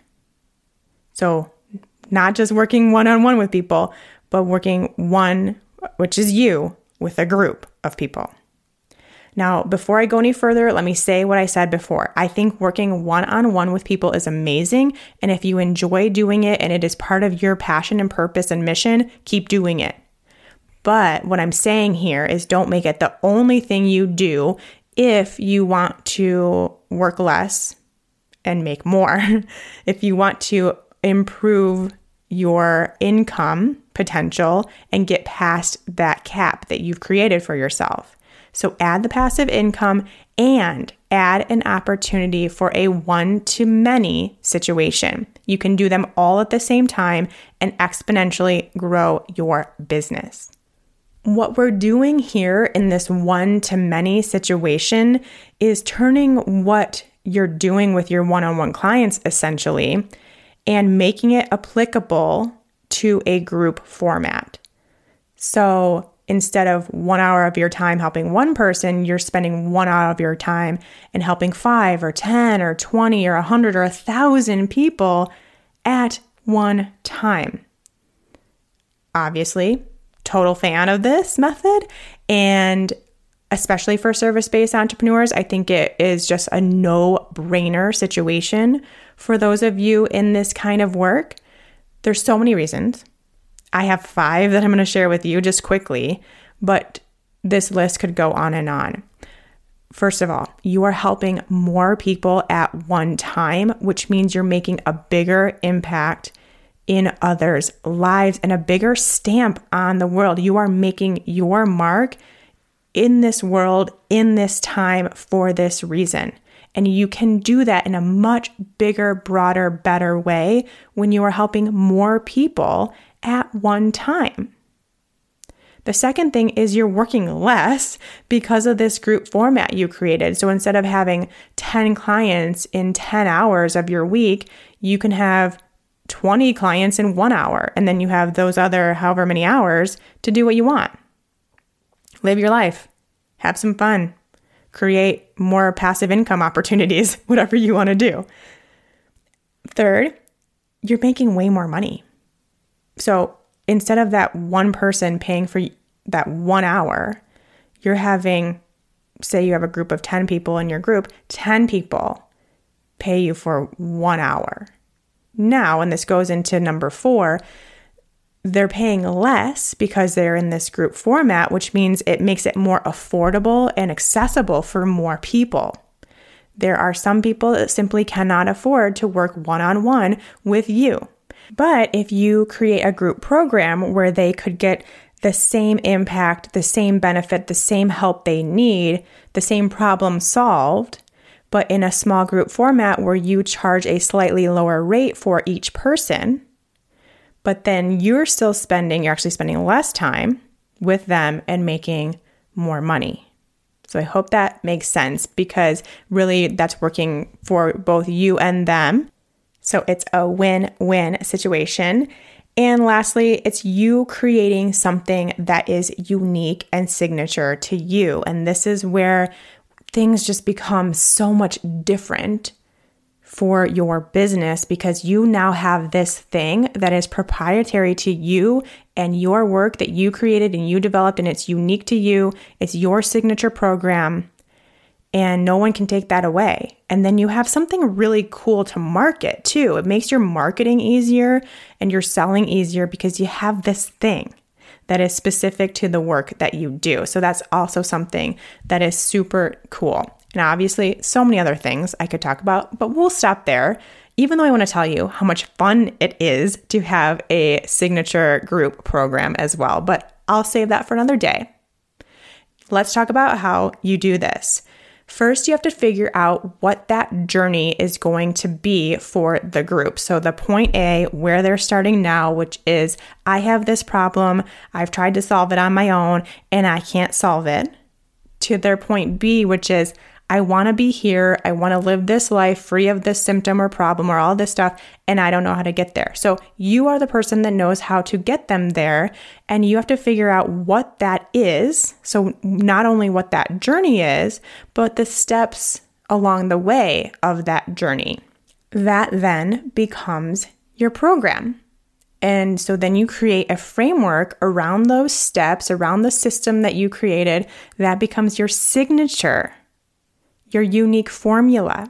S1: So not just working one-on-one with people, but working one, which is you, with a group of people. Now, before I go any further, let me say what I said before. I think working one-on-one with people is amazing. And if you enjoy doing it and it is part of your passion and purpose and mission, keep doing it. But what I'm saying here is don't make it the only thing you do if you want to work less and make more. If you want to improve your income potential and get past that cap that you've created for yourself. So add the passive income and add an opportunity for a one-to-many situation. You can do them all at the same time and exponentially grow your business. What we're doing here in this one-to-many situation is turning what you're doing with your one-on-one clients essentially and making it applicable to a group format. So instead of 1 hour of your time helping one person, you're spending 1 hour of your time and helping 5 or 10 or 20 or 100 or 1,000 people at one time. Obviously, total fan of this method, and especially for service-based entrepreneurs, I think it is just a no-brainer situation for those of you in this kind of work. There's so many reasons. I have 5 that I'm going to share with you just quickly, but this list could go on and on. First of all, you are helping more people at one time, which means you're making a bigger impact in others' lives and a bigger stamp on the world. You are making your mark in this world, in this time, for this reason. And you can do that in a much bigger, broader, better way when you are helping more people at one time. The second thing is you're working less because of this group format you created. So instead of having 10 clients in 10 hours of your week, you can have 20 clients in 1 hour. And then you have those other however many hours to do what you want. Live your life. Have some fun. Create more passive income opportunities, whatever you want to do. Third, you're making way more money. So instead of that one person paying for that 1 hour, you're having, say you have a group of 10 people in your group, 10 people pay you for 1 hour. Now, and this goes into number 4, they're paying less because they're in this group format, which means it makes it more affordable and accessible for more people. There are some people that simply cannot afford to work one-on-one with you. But if you create a group program where they could get the same impact, the same benefit, the same help they need, the same problem solved, but in a small group format where you charge a slightly lower rate for each person, but then you're actually spending less time with them and making more money. So I hope that makes sense, because really that's working for both you and them. So it's a win-win situation. And lastly, it's you creating something that is unique and signature to you. And this is where things just become so much different for your business, because you now have this thing that is proprietary to you and your work that you created and you developed, and it's unique to you. It's your signature program. and no one can take that away. And then you have something really cool to market too. It makes your marketing easier and your selling easier because you have this thing that is specific to the work that you do. So that's also something that is super cool. And obviously, so many other things I could talk about, but we'll stop there. Even though I want to tell you how much fun it is to have a signature group program as well, but I'll save that for another day. Let's talk about how you do this. First, you have to figure out what that journey is going to be for the group. So the point A, where they're starting now, which is, I have this problem, I've tried to solve it on my own, and I can't solve it. To their point B, which is, I want to be here, I want to live this life free of this symptom or problem or all this stuff, and I don't know how to get there. So you are the person that knows how to get them there, and you have to figure out what that is. So not only what that journey is, but the steps along the way of that journey. That then becomes your program. And so then you create a framework around those steps, around the system that you created, that becomes your signature, your unique formula.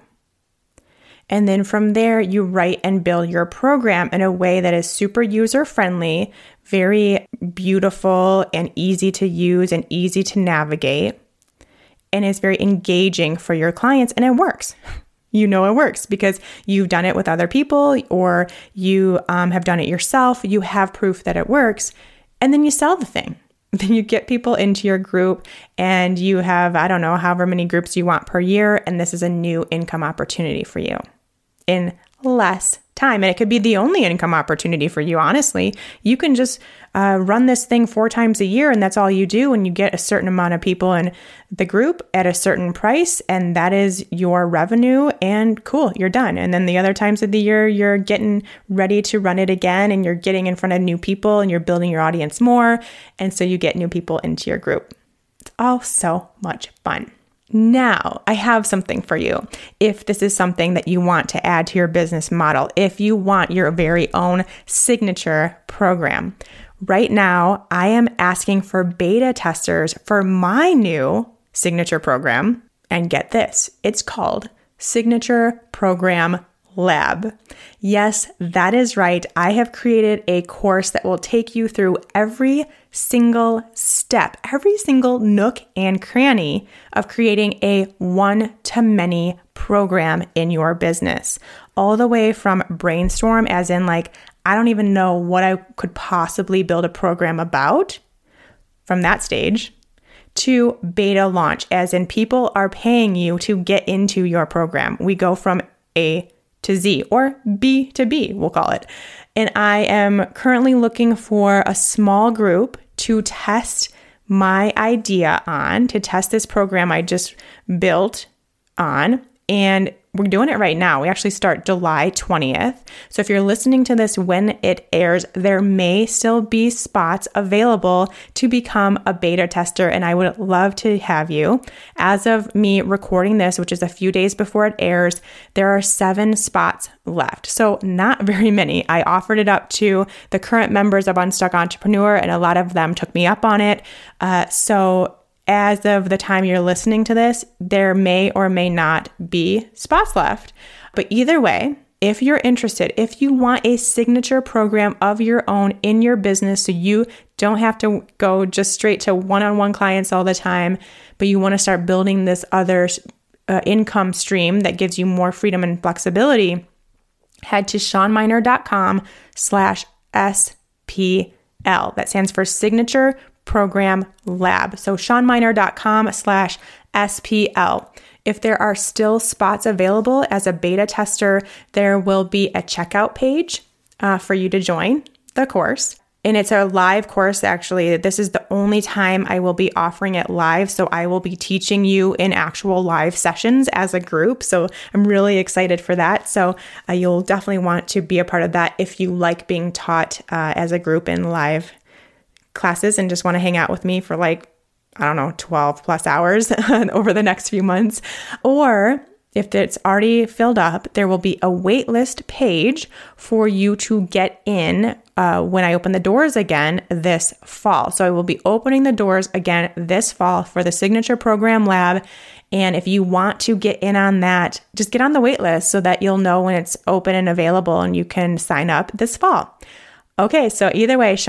S1: And then from there, you write and build your program in a way that is super user-friendly, very beautiful and easy to use and easy to navigate, and is very engaging for your clients, and it works. You know it works because you've done it with other people or you have done it yourself. You have proof that it works, and then you sell the thing. Then you get people into your group and you have, I don't know, however many groups you want per year. And this is a new income opportunity for you in less time. And it could be the only income opportunity for you, honestly. You can just run this thing 4 times a year and that's all you do. And you get a certain amount of people in the group at a certain price. And that is your revenue, and cool, you're done. And then the other times of the year, you're getting ready to run it again and you're getting in front of new people and you're building your audience more. And so you get new people into your group. It's all so much fun. Now, I have something for you. If this is something that you want to add to your business model, if you want your very own signature program, right now, I am asking for beta testers for my new signature program. And get this, it's called Signature Program Lab. Yes, that is right. I have created a course that will take you through every single step, every single nook and cranny of creating a one-to-many program in your business. All the way from brainstorm, as in like, I don't even know what I could possibly build a program about, from that stage, to beta launch, as in people are paying you to get into your program. We go from A to Z, or B to B, we'll call it. And I am currently looking for a small group to test my idea on, to test this program I just built on. And we're doing it right now. We actually start July 20th. So if you're listening to this when it airs, there may still be spots available to become a beta tester, and I would love to have you. As of me recording this, which is a few days before it airs, there are 7 spots left. So not very many. I offered it up to the current members of Unstuck Entrepreneur, and a lot of them took me up on it. So as of the time you're listening to this, there may or may not be spots left. But either way, if you're interested, if you want a signature program of your own in your business, so you don't have to go just straight to one-on-one clients all the time, but you want to start building this other income stream that gives you more freedom and flexibility, head to SeanMiner.com/SPL. That stands for Signature Program Lab. So SeanMiner.com/SPL. If there are still spots available as a beta tester, there will be a checkout page for you to join the course. And it's a live course, actually. This is the only time I will be offering it live. So I will be teaching you in actual live sessions as a group. So I'm really excited for that. So you'll definitely want to be a part of that if you like being taught as a group in live classes and just want to hang out with me for 12 plus hours over the next few months. Or if it's already filled up, there will be a waitlist page for you to get in when I open the doors again this fall. So I will be opening the doors again this fall for the Signature Program Lab. And if you want to get in on that, just get on the wait list so that you'll know when it's open and available and you can sign up this fall. Okay, so either way,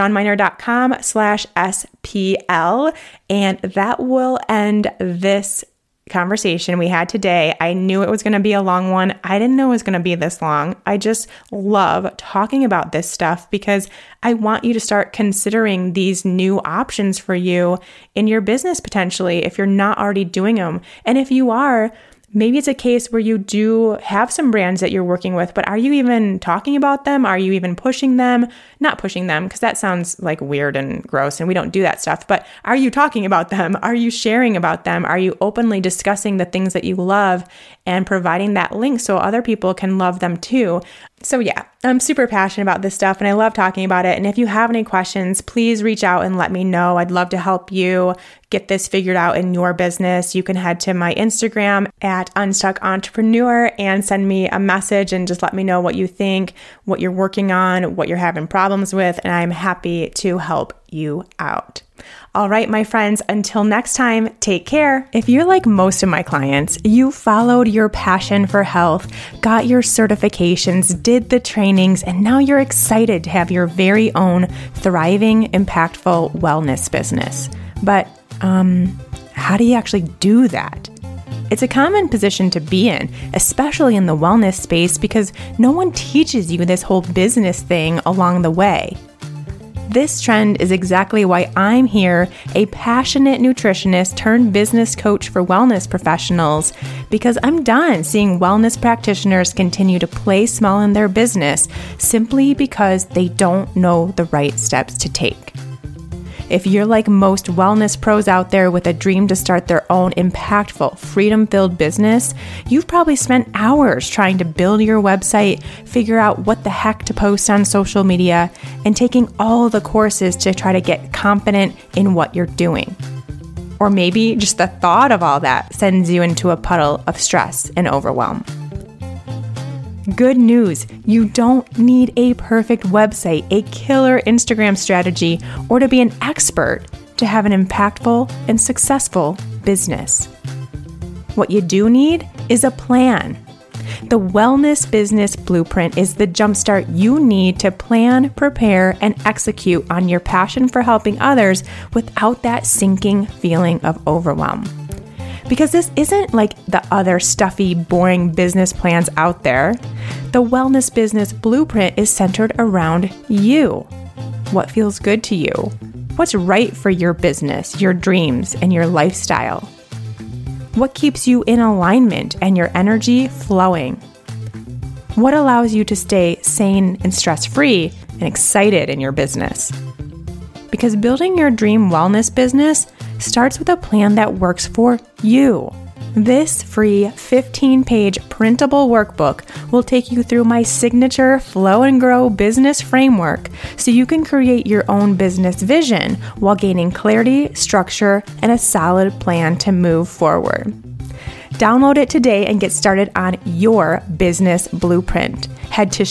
S1: SeanMiner.com/SPL, and that will end this conversation we had today. I knew it was going to be a long one. I didn't know it was going to be this long. I just love talking about this stuff because I want you to start considering these new options for you in your business potentially if you're not already doing them. And if you are, maybe it's a case where you do have some brands that you're working with, but are you even talking about them? Are you even pushing them? Not pushing them, because that sounds like weird and gross and we don't do that stuff, but are you talking about them? Are you sharing about them? Are you openly discussing the things that you love and providing that link so other people can love them too? So yeah, I'm super passionate about this stuff and I love talking about it. And if you have any questions, please reach out and let me know. I'd love to help you get this figured out in your business. You can head to my Instagram at Unstuck Entrepreneur and send me a message and just let me know what you think, what you're working on, what you're having problems with, and I'm happy to help you out. All right, my friends, until next time, take care. If you're like most of my clients, you followed your passion for health, got your certifications, did the trainings, and now you're excited to have your very own thriving, impactful wellness business. But how do you actually do that? It's a common position to be in, especially in the wellness space, because no one teaches you this whole business thing along the way. This trend is exactly why I'm here, a passionate nutritionist turned business coach for wellness professionals, because I'm done seeing wellness practitioners continue to play small in their business simply because they don't know the right steps to take. If you're like most wellness pros out there with a dream to start their own impactful, freedom-filled business, you've probably spent hours trying to build your website, figure out what the heck to post on social media, and taking all the courses to try to get confident in what you're doing. Or maybe just the thought of all that sends you into a puddle of stress and overwhelm. Good news, you don't need a perfect website, a killer Instagram strategy, or to be an expert to have an impactful and successful business. What you do need is a plan. The Wellness Business Blueprint is the jumpstart you need to plan, prepare, and execute on your passion for helping others without that sinking feeling of overwhelm. Because this isn't like the other stuffy, boring business plans out there. The Wellness Business Blueprint is centered around you. What feels good to you? What's right for your business, your dreams, and your lifestyle? What keeps you in alignment and your energy flowing? What allows you to stay sane and stress-free and excited in your business? Because building your dream wellness business starts with a plan that works for you. This free 15-page printable workbook will take you through my signature Flow and Grow business framework so you can create your own business vision while gaining clarity, structure, and a solid plan to move forward. Download it today and get started on your business blueprint. Head to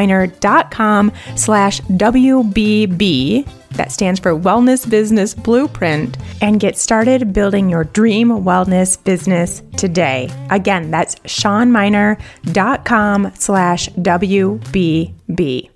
S1: SeanMiner.com/WBB. That stands for Wellness Business Blueprint, and get started building your dream wellness business today. Again, that's SeanMiner.com/WBB.